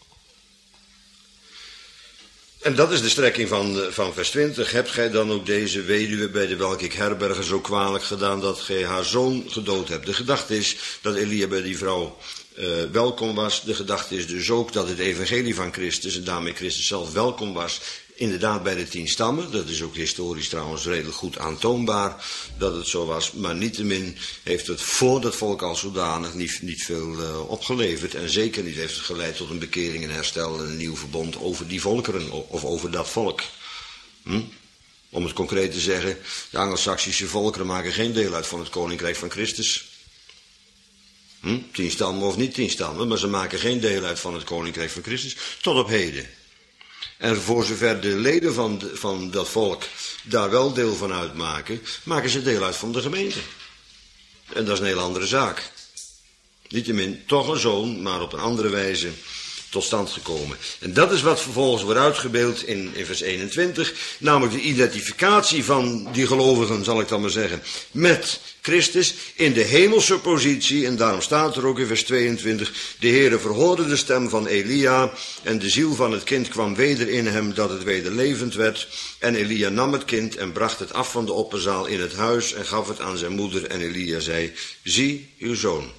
En dat is de strekking van, van vers twintig. Hebt gij dan ook deze weduwe bij de welke ik herberge zo kwalijk gedaan dat gij haar zoon gedood hebt? De gedachte is dat Elia bij die vrouw uh, welkom was. De gedachte is dus ook dat het evangelie van Christus en daarmee Christus zelf welkom was. Inderdaad bij de tien stammen, dat is ook historisch trouwens redelijk goed aantoonbaar dat het zo was. Maar niettemin heeft het voor dat volk als zodanig niet, niet veel uh, opgeleverd. En zeker niet heeft het geleid tot een bekering, een herstel en een nieuw verbond over die volkeren of over dat volk. Hm? Om het concreet te zeggen, de Angelsaksische volkeren maken geen deel uit van het koninkrijk van Christus. Hm? Tien stammen of niet tien stammen, maar ze maken geen deel uit van het koninkrijk van Christus tot op heden. En voor zover de leden van, de, van dat volk daar wel deel van uitmaken, maken ze deel uit van de gemeente. En dat is een heel andere zaak. Niettemin toch een zoon, maar op een andere wijze tot stand gekomen. En dat is wat vervolgens wordt uitgebeeld in, in vers eenentwintig, namelijk de identificatie van die gelovigen, zal ik dan maar zeggen, met Christus in de hemelse positie. En daarom staat er ook in vers tweeëntwintig, de Heere verhoorde de stem van Elia en de ziel van het kind kwam weder in hem, dat het weder levend werd. En Elia nam het kind en bracht het af van de opperzaal in het huis en gaf het aan zijn moeder. En Elia zei, zie uw zoon.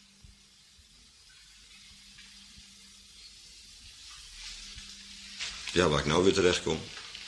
Ja, waar ik nou weer terecht kom.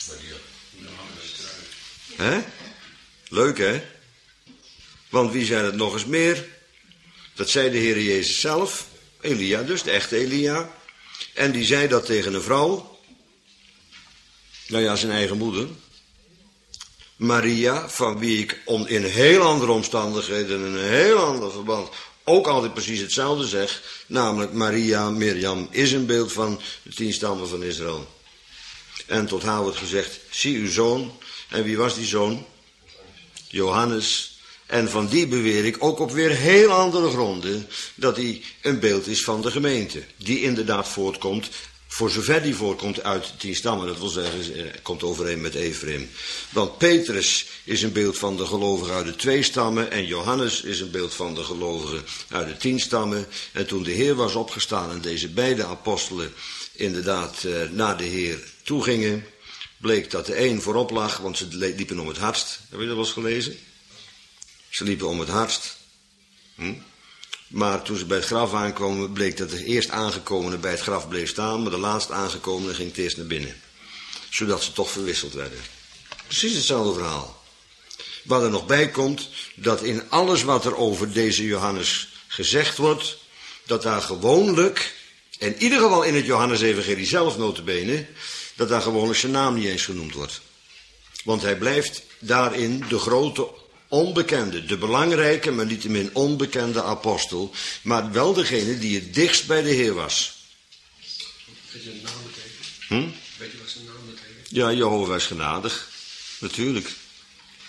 Hè? Leuk, hè? Want wie zei het nog eens meer? Dat zei de Heer Jezus zelf. Elia dus, de echte Elia. En die zei dat tegen een vrouw. Nou ja, zijn eigen moeder. Maria, van wie ik om, in heel andere omstandigheden, in een heel ander verband, ook altijd precies hetzelfde zeg. Namelijk Maria, Mirjam, is een beeld van de tien stammen van Israël. En tot haar wordt gezegd, zie uw zoon. En wie was die zoon? Johannes. En van die beweer ik ook op weer heel andere gronden dat hij een beeld is van de gemeente. Die inderdaad voortkomt, voor zover die voortkomt uit de tien stammen. Dat wil zeggen, komt overeen met Ephraim. Want Petrus is een beeld van de gelovigen uit de twee stammen. En Johannes is een beeld van de gelovigen uit de tien stammen. En toen de Heer was opgestaan en deze beide apostelen inderdaad uh, naar de Heer toegingen, bleek dat de een voorop lag, want ze liepen om het hardst. Heb je dat wel eens gelezen? Ze liepen om het hardst. Hm? Maar toen ze bij het graf aankomen, bleek dat de eerst aangekomene bij het graf bleef staan, maar de laatst aangekomene ging het eerst naar binnen. Zodat ze toch verwisseld werden. Precies hetzelfde verhaal. Wat er nog bij komt, dat in alles wat er over deze Johannes gezegd wordt, dat daar gewoonlijk, in ieder geval in het Johannes-evangelie zelf nota bene, dat daar gewoonlijk zijn naam niet eens genoemd wordt. Want hij blijft daarin de grote onbekende, de belangrijke, maar niettemin onbekende apostel, maar wel degene die het dichtst bij de Heer was. Weet je een naam betekent? Hm? Weet je wat zijn naam betekent? Ja, Jehovah is genadig. Natuurlijk.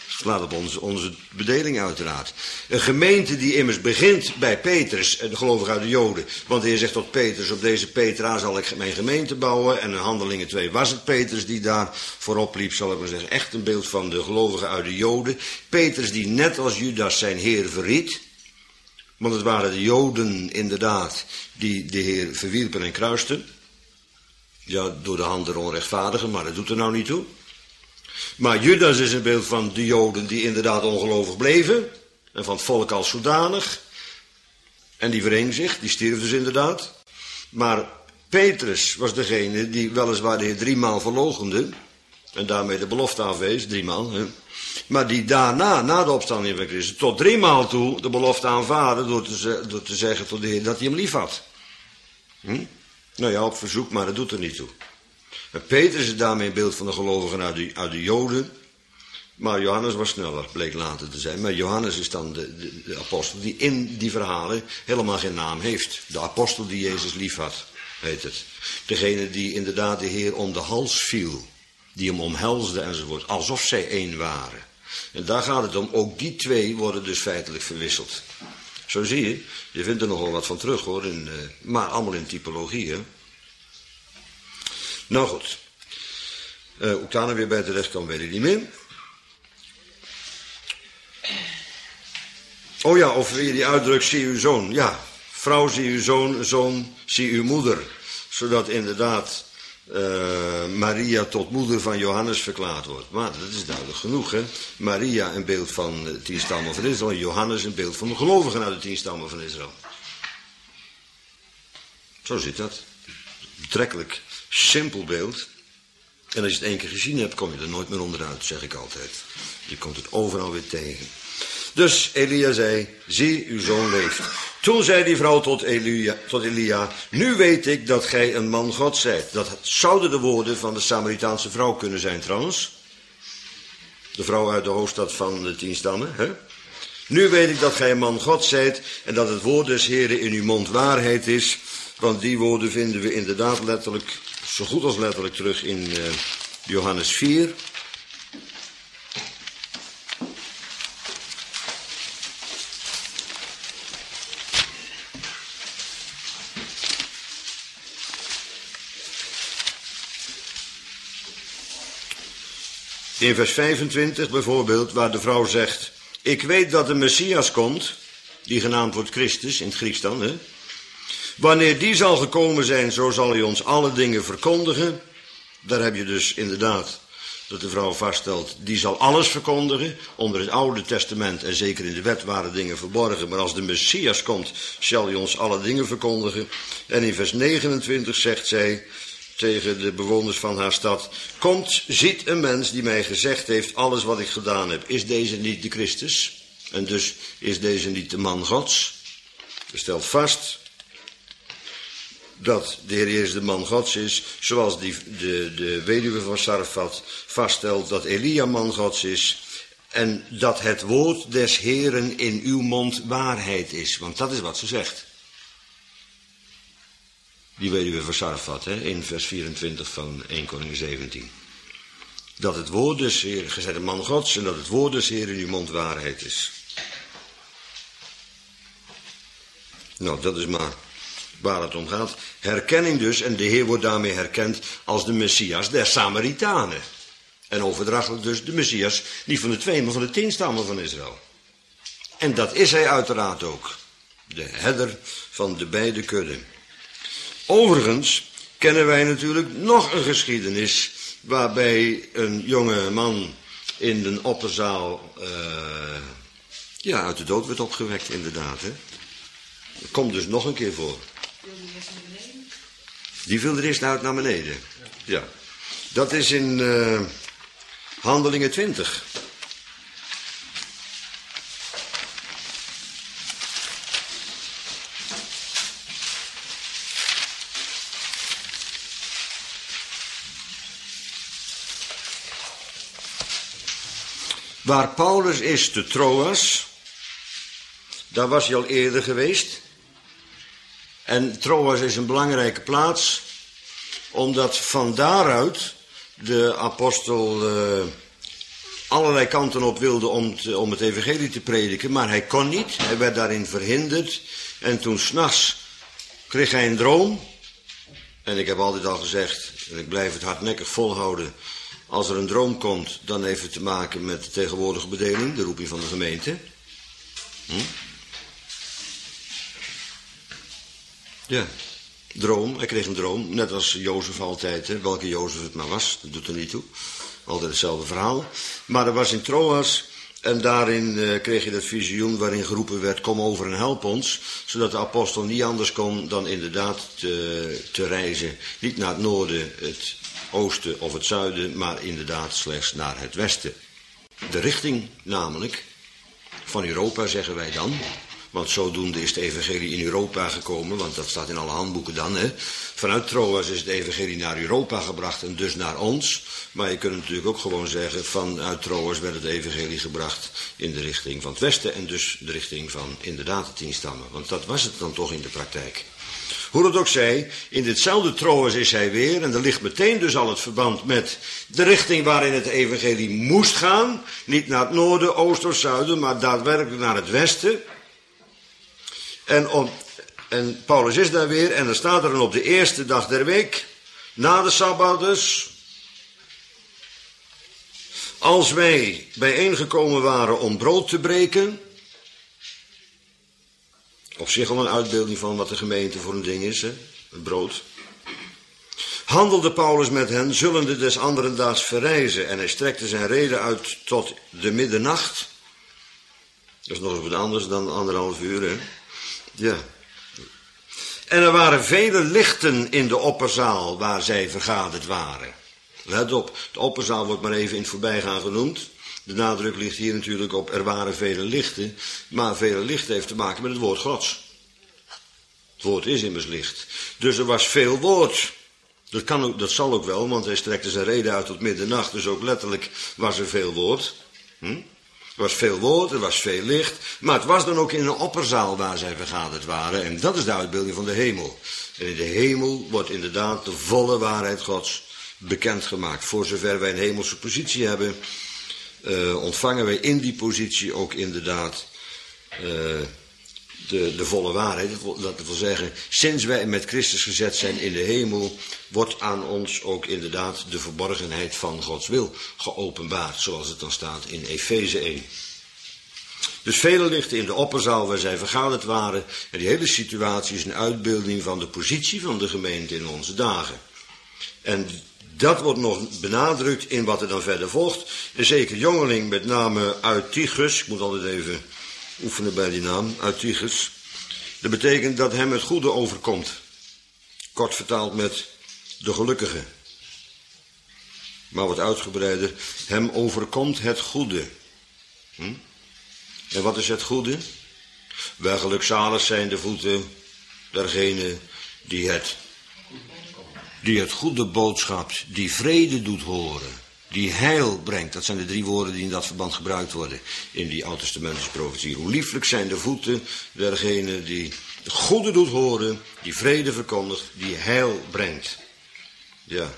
Slaat op onze, onze bedeling uiteraard. Een gemeente die immers begint bij Petrus, de gelovige uit de Joden. Want de Heer zegt tot Petrus, op deze Petra zal ik mijn gemeente bouwen. En in Handelingen twee was het Petrus die daar voorop liep, zal ik maar zeggen. Echt een beeld van de gelovigen uit de Joden. Petrus die net als Judas zijn Heer verried. Want het waren de Joden inderdaad die de Heer verwierpen en kruisten. Ja, door de hand der onrechtvaardigen, maar dat doet er nou niet toe. Maar Judas is een beeld van de Joden die inderdaad ongelovig bleven. En van het volk als zodanig. En die verhing zich, die stierf dus inderdaad. Maar Petrus was degene die weliswaar de Heer driemaal verloochende. En daarmee de belofte afwees, driemaal. Hè. Maar die daarna, na de opstanding van Christus, tot driemaal toe de belofte aanvaarde door te, door te zeggen tot de Heer dat hij hem lief had. Hm? Nou ja, op verzoek, maar dat doet er niet toe. En Petrus is daarmee een beeld van de gelovigen uit de, uit de Joden. Maar Johannes was sneller, bleek later te zijn. Maar Johannes is dan de, de, de apostel die in die verhalen helemaal geen naam heeft. De apostel die Jezus lief had, heet het. Degene die inderdaad de Heer om de hals viel. Die hem omhelsde enzovoort. Alsof zij één waren. En daar gaat het om. Ook die twee worden dus feitelijk verwisseld. Zo zie je. Je vindt er nogal wat van terug hoor. In, uh, maar allemaal in typologie hè. Nou goed. Uh, hoe ik daar nou weer bij terecht kan, weet ik niet meer. Oh ja, of weer die uitdruk, zie uw zoon. Ja, vrouw zie uw zoon, zoon zie uw moeder. Zodat inderdaad uh, Maria tot moeder van Johannes verklaard wordt. Maar dat is duidelijk genoeg, hè. Maria een beeld van de tien stammen van Israël. En Johannes een beeld van de gelovigen uit de tien stammen van Israël. Zo zit dat. Betrekkelijk simpel beeld. En als je het één keer gezien hebt, kom je er nooit meer onderuit, zeg ik altijd. Je komt het overal weer tegen. Dus Elia zei, zie, uw zoon leeft. Toen zei die vrouw tot Elia, tot Elia, nu weet ik dat gij een man God zijt. Dat zouden de woorden van de Samaritaanse vrouw kunnen zijn trouwens. De vrouw uit de hoofdstad van de tien stammen. Hè? Nu weet ik dat gij een man God zijt en dat het woord des Heren in uw mond waarheid is. Want die woorden vinden we inderdaad letterlijk, zo goed als letterlijk terug in uh, Johannes vier. In vers vijfentwintig bijvoorbeeld, waar de vrouw zegt, ik weet dat de Messias komt, die genaamd wordt Christus, in het Grieks dan, hè. Wanneer die zal gekomen zijn, zo zal hij ons alle dingen verkondigen. Daar heb je dus inderdaad dat de vrouw vaststelt, die zal alles verkondigen. Onder het Oude Testament en zeker in de wet waren dingen verborgen. Maar als de Messias komt, zal hij ons alle dingen verkondigen. En in vers negenentwintig zegt zij tegen de bewoners van haar stad, komt, ziet een mens die mij gezegd heeft alles wat ik gedaan heb. Is deze niet de Christus? En dus is deze niet de man Gods? Ze stelt vast dat de Heer Jezus de man Gods is, zoals die, de, de weduwe van Sarfat vaststelt dat Elia man Gods is en dat het woord des Heeren in uw mond waarheid is. Want dat is wat ze zegt. Die weduwe van Sarfat, hè, in vers vierentwintig van eerste Koningen zeventien. Dat het woord des Heeren, ge zijt een man Gods en dat het woord des Heeren in uw mond waarheid is. Nou, dat is maar waar het om gaat. Herkenning dus, en de Heer wordt daarmee herkend als de Messias der Samaritanen. En overdrachtelijk dus de Messias, niet van de twee, maar van de tien stammen van Israël. En dat is hij uiteraard ook. De herder van de beide kudden. Overigens kennen wij natuurlijk nog een geschiedenis waarbij een jonge man in een opperzaal uh, ja, uit de dood werd opgewekt, inderdaad. Hè? Dat komt dus nog een keer voor. Die viel er eerst uit naar beneden. Ja. Dat is in uh, Handelingen twintig. Waar Paulus is te Troas, daar was hij al eerder geweest. En Troas is een belangrijke plaats, omdat van daaruit de apostel uh, allerlei kanten op wilde om, te, om het evangelie te prediken, maar hij kon niet. Hij werd daarin verhinderd. En toen 's nachts kreeg hij een droom. En ik heb altijd al gezegd, en ik blijf het hardnekkig volhouden, als er een droom komt, dan heeft het te maken met de tegenwoordige bedeling, de roeping van de gemeente. Hm? Ja, droom. Hij kreeg een droom, net als Jozef altijd, hè? Welke Jozef het maar was, dat doet er niet toe. Altijd hetzelfde verhaal. Maar er was in Troas, en daarin uh, kreeg je dat visioen waarin geroepen werd, kom over en help ons. Zodat de apostel niet anders kon dan inderdaad te, te reizen. Niet naar het noorden, het oosten of het zuiden, maar inderdaad slechts naar het westen. De richting namelijk van Europa, zeggen wij dan. Want zodoende is het evangelie in Europa gekomen, want dat staat in alle handboeken dan. Hè. Vanuit Troas is het evangelie naar Europa gebracht en dus naar ons. Maar je kunt natuurlijk ook gewoon zeggen, vanuit Troas werd het evangelie gebracht in de richting van het westen. En dus de richting van inderdaad de tien stammen. Want dat was het dan toch in de praktijk. Hoe dat ook zij, in ditzelfde Troas is hij weer. En er ligt meteen dus al het verband met de richting waarin het evangelie moest gaan. Niet naar het noorden, oosten of zuiden, maar daadwerkelijk naar het westen. En, om, en Paulus is daar weer en dan staat er dan op de eerste dag der week, na de Sabbat dus, als wij bijeengekomen waren om brood te breken, op zich al een uitbeelding van wat de gemeente voor een ding is, hè? Het brood, handelde Paulus met hen, zullende des anderen daags verrijzen, en hij strekte zijn rede uit tot de middernacht. Dat is nog eens wat anders dan anderhalf uur, hè. Ja. En er waren vele lichten in de opperzaal waar zij vergaderd waren. Let op, de opperzaal wordt maar even in het voorbijgaan genoemd. De nadruk ligt hier natuurlijk op, er waren vele lichten. Maar vele lichten heeft te maken met het woord Gods. Het woord is immers licht. Dus er was veel woord. Dat, kan ook, dat zal ook wel, want hij strekte zijn rede uit tot middernacht. Dus ook letterlijk was er veel woord. Hm? Er was veel woord, er was veel licht, maar het was dan ook in een opperzaal waar zij vergaderd waren. En dat is de uitbeelding van de hemel. En in de hemel wordt inderdaad de volle waarheid Gods bekendgemaakt. Voor zover wij een hemelse positie hebben, uh, ontvangen wij in die positie ook inderdaad uh, de, de volle waarheid. Dat wil, dat wil zeggen, sinds wij met Christus gezet zijn in de hemel, wordt aan ons ook inderdaad de verborgenheid van Gods wil geopenbaard, zoals het dan staat in Efeze één. Dus vele lichten in de opperzaal waar zij vergaderd waren, en die hele situatie is een uitbeelding van de positie van de gemeente in onze dagen. En dat wordt nog benadrukt in wat er dan verder volgt. Een zeker jongeling, met name Eutychus, ik moet altijd even oefenen bij die naam, Eutychus. Dat betekent dat hem het goede overkomt. Kort vertaald met de gelukkige. Maar wat uitgebreider, hem overkomt het goede. Hm? En wat is het goede? Wel gelukzalig zijn de voeten dergene die het, die het goede boodschap, die vrede doet horen, die heil brengt. Dat zijn de drie woorden die in dat verband gebruikt worden in die Oud-testamentische profetie. Hoe lieflijk zijn de voeten dergene die het goede doet horen, die vrede verkondigt, die heil brengt. Ja.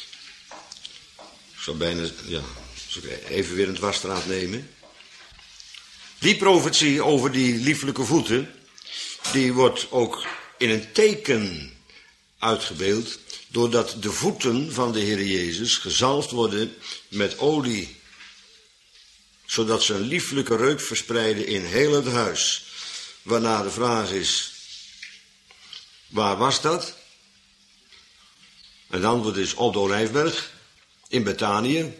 Ik zal bijna, ja, even weer een dwarsstraat nemen. Die profetie over die lieflijke voeten, die wordt ook in een teken uitgebeeld, doordat de voeten van de Heer Jezus gezalfd worden met olie, zodat ze een lieflijke reuk verspreiden in heel het huis. Waarna de vraag is, waar was dat? En het antwoord is op de Olijfberg, in Betanië.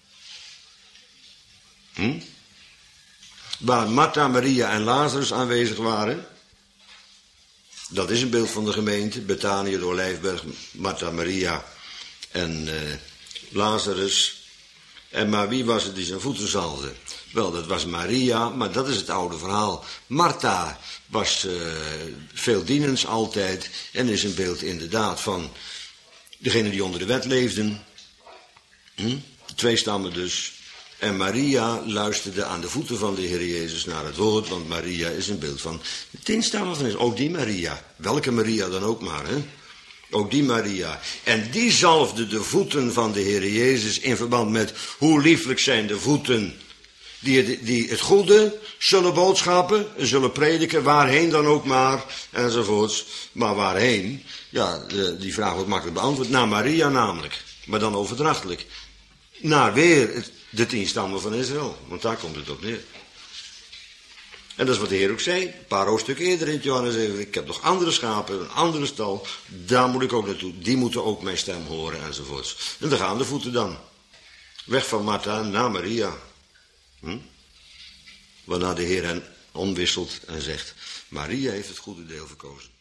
Hm? Waar Martha, Maria en Lazarus aanwezig waren. Dat is een beeld van de gemeente. Betanië, de Olijfberg, Martha, Maria en uh, Lazarus. En maar wie was het die zijn voeten zalfde? Wel, dat was Maria, maar dat is het oude verhaal. Martha was uh, veel dienens altijd en is een beeld inderdaad van degene die onder de wet leefden. Hm? De twee stammen dus. En Maria luisterde aan de voeten van de Heer Jezus naar het woord, want Maria is een beeld van de tien stammen van Israël. Ook die Maria, welke Maria dan ook maar, hè? Ook die Maria. En die zalfde de voeten van de Heer Jezus in verband met hoe lieflijk zijn de voeten die het, die het goede zullen boodschappen, zullen prediken, waarheen dan ook maar, enzovoorts. Maar waarheen? Ja, die vraag wordt makkelijk beantwoord. Naar Maria namelijk, maar dan overdrachtelijk. Naar weer de tien stammen van Israël, want daar komt het op neer. En dat is wat de Heer ook zei, een paar hoofdstukken eerder in Johannes zeven. Ik heb nog andere schapen, een andere stal, daar moet ik ook naartoe. Die moeten ook mijn stem horen, enzovoorts. En daar gaan de voeten dan. Weg van Martha naar Maria. Hm? Waarna de Heer hen omwisselt en zegt, Maria heeft het goede deel verkozen.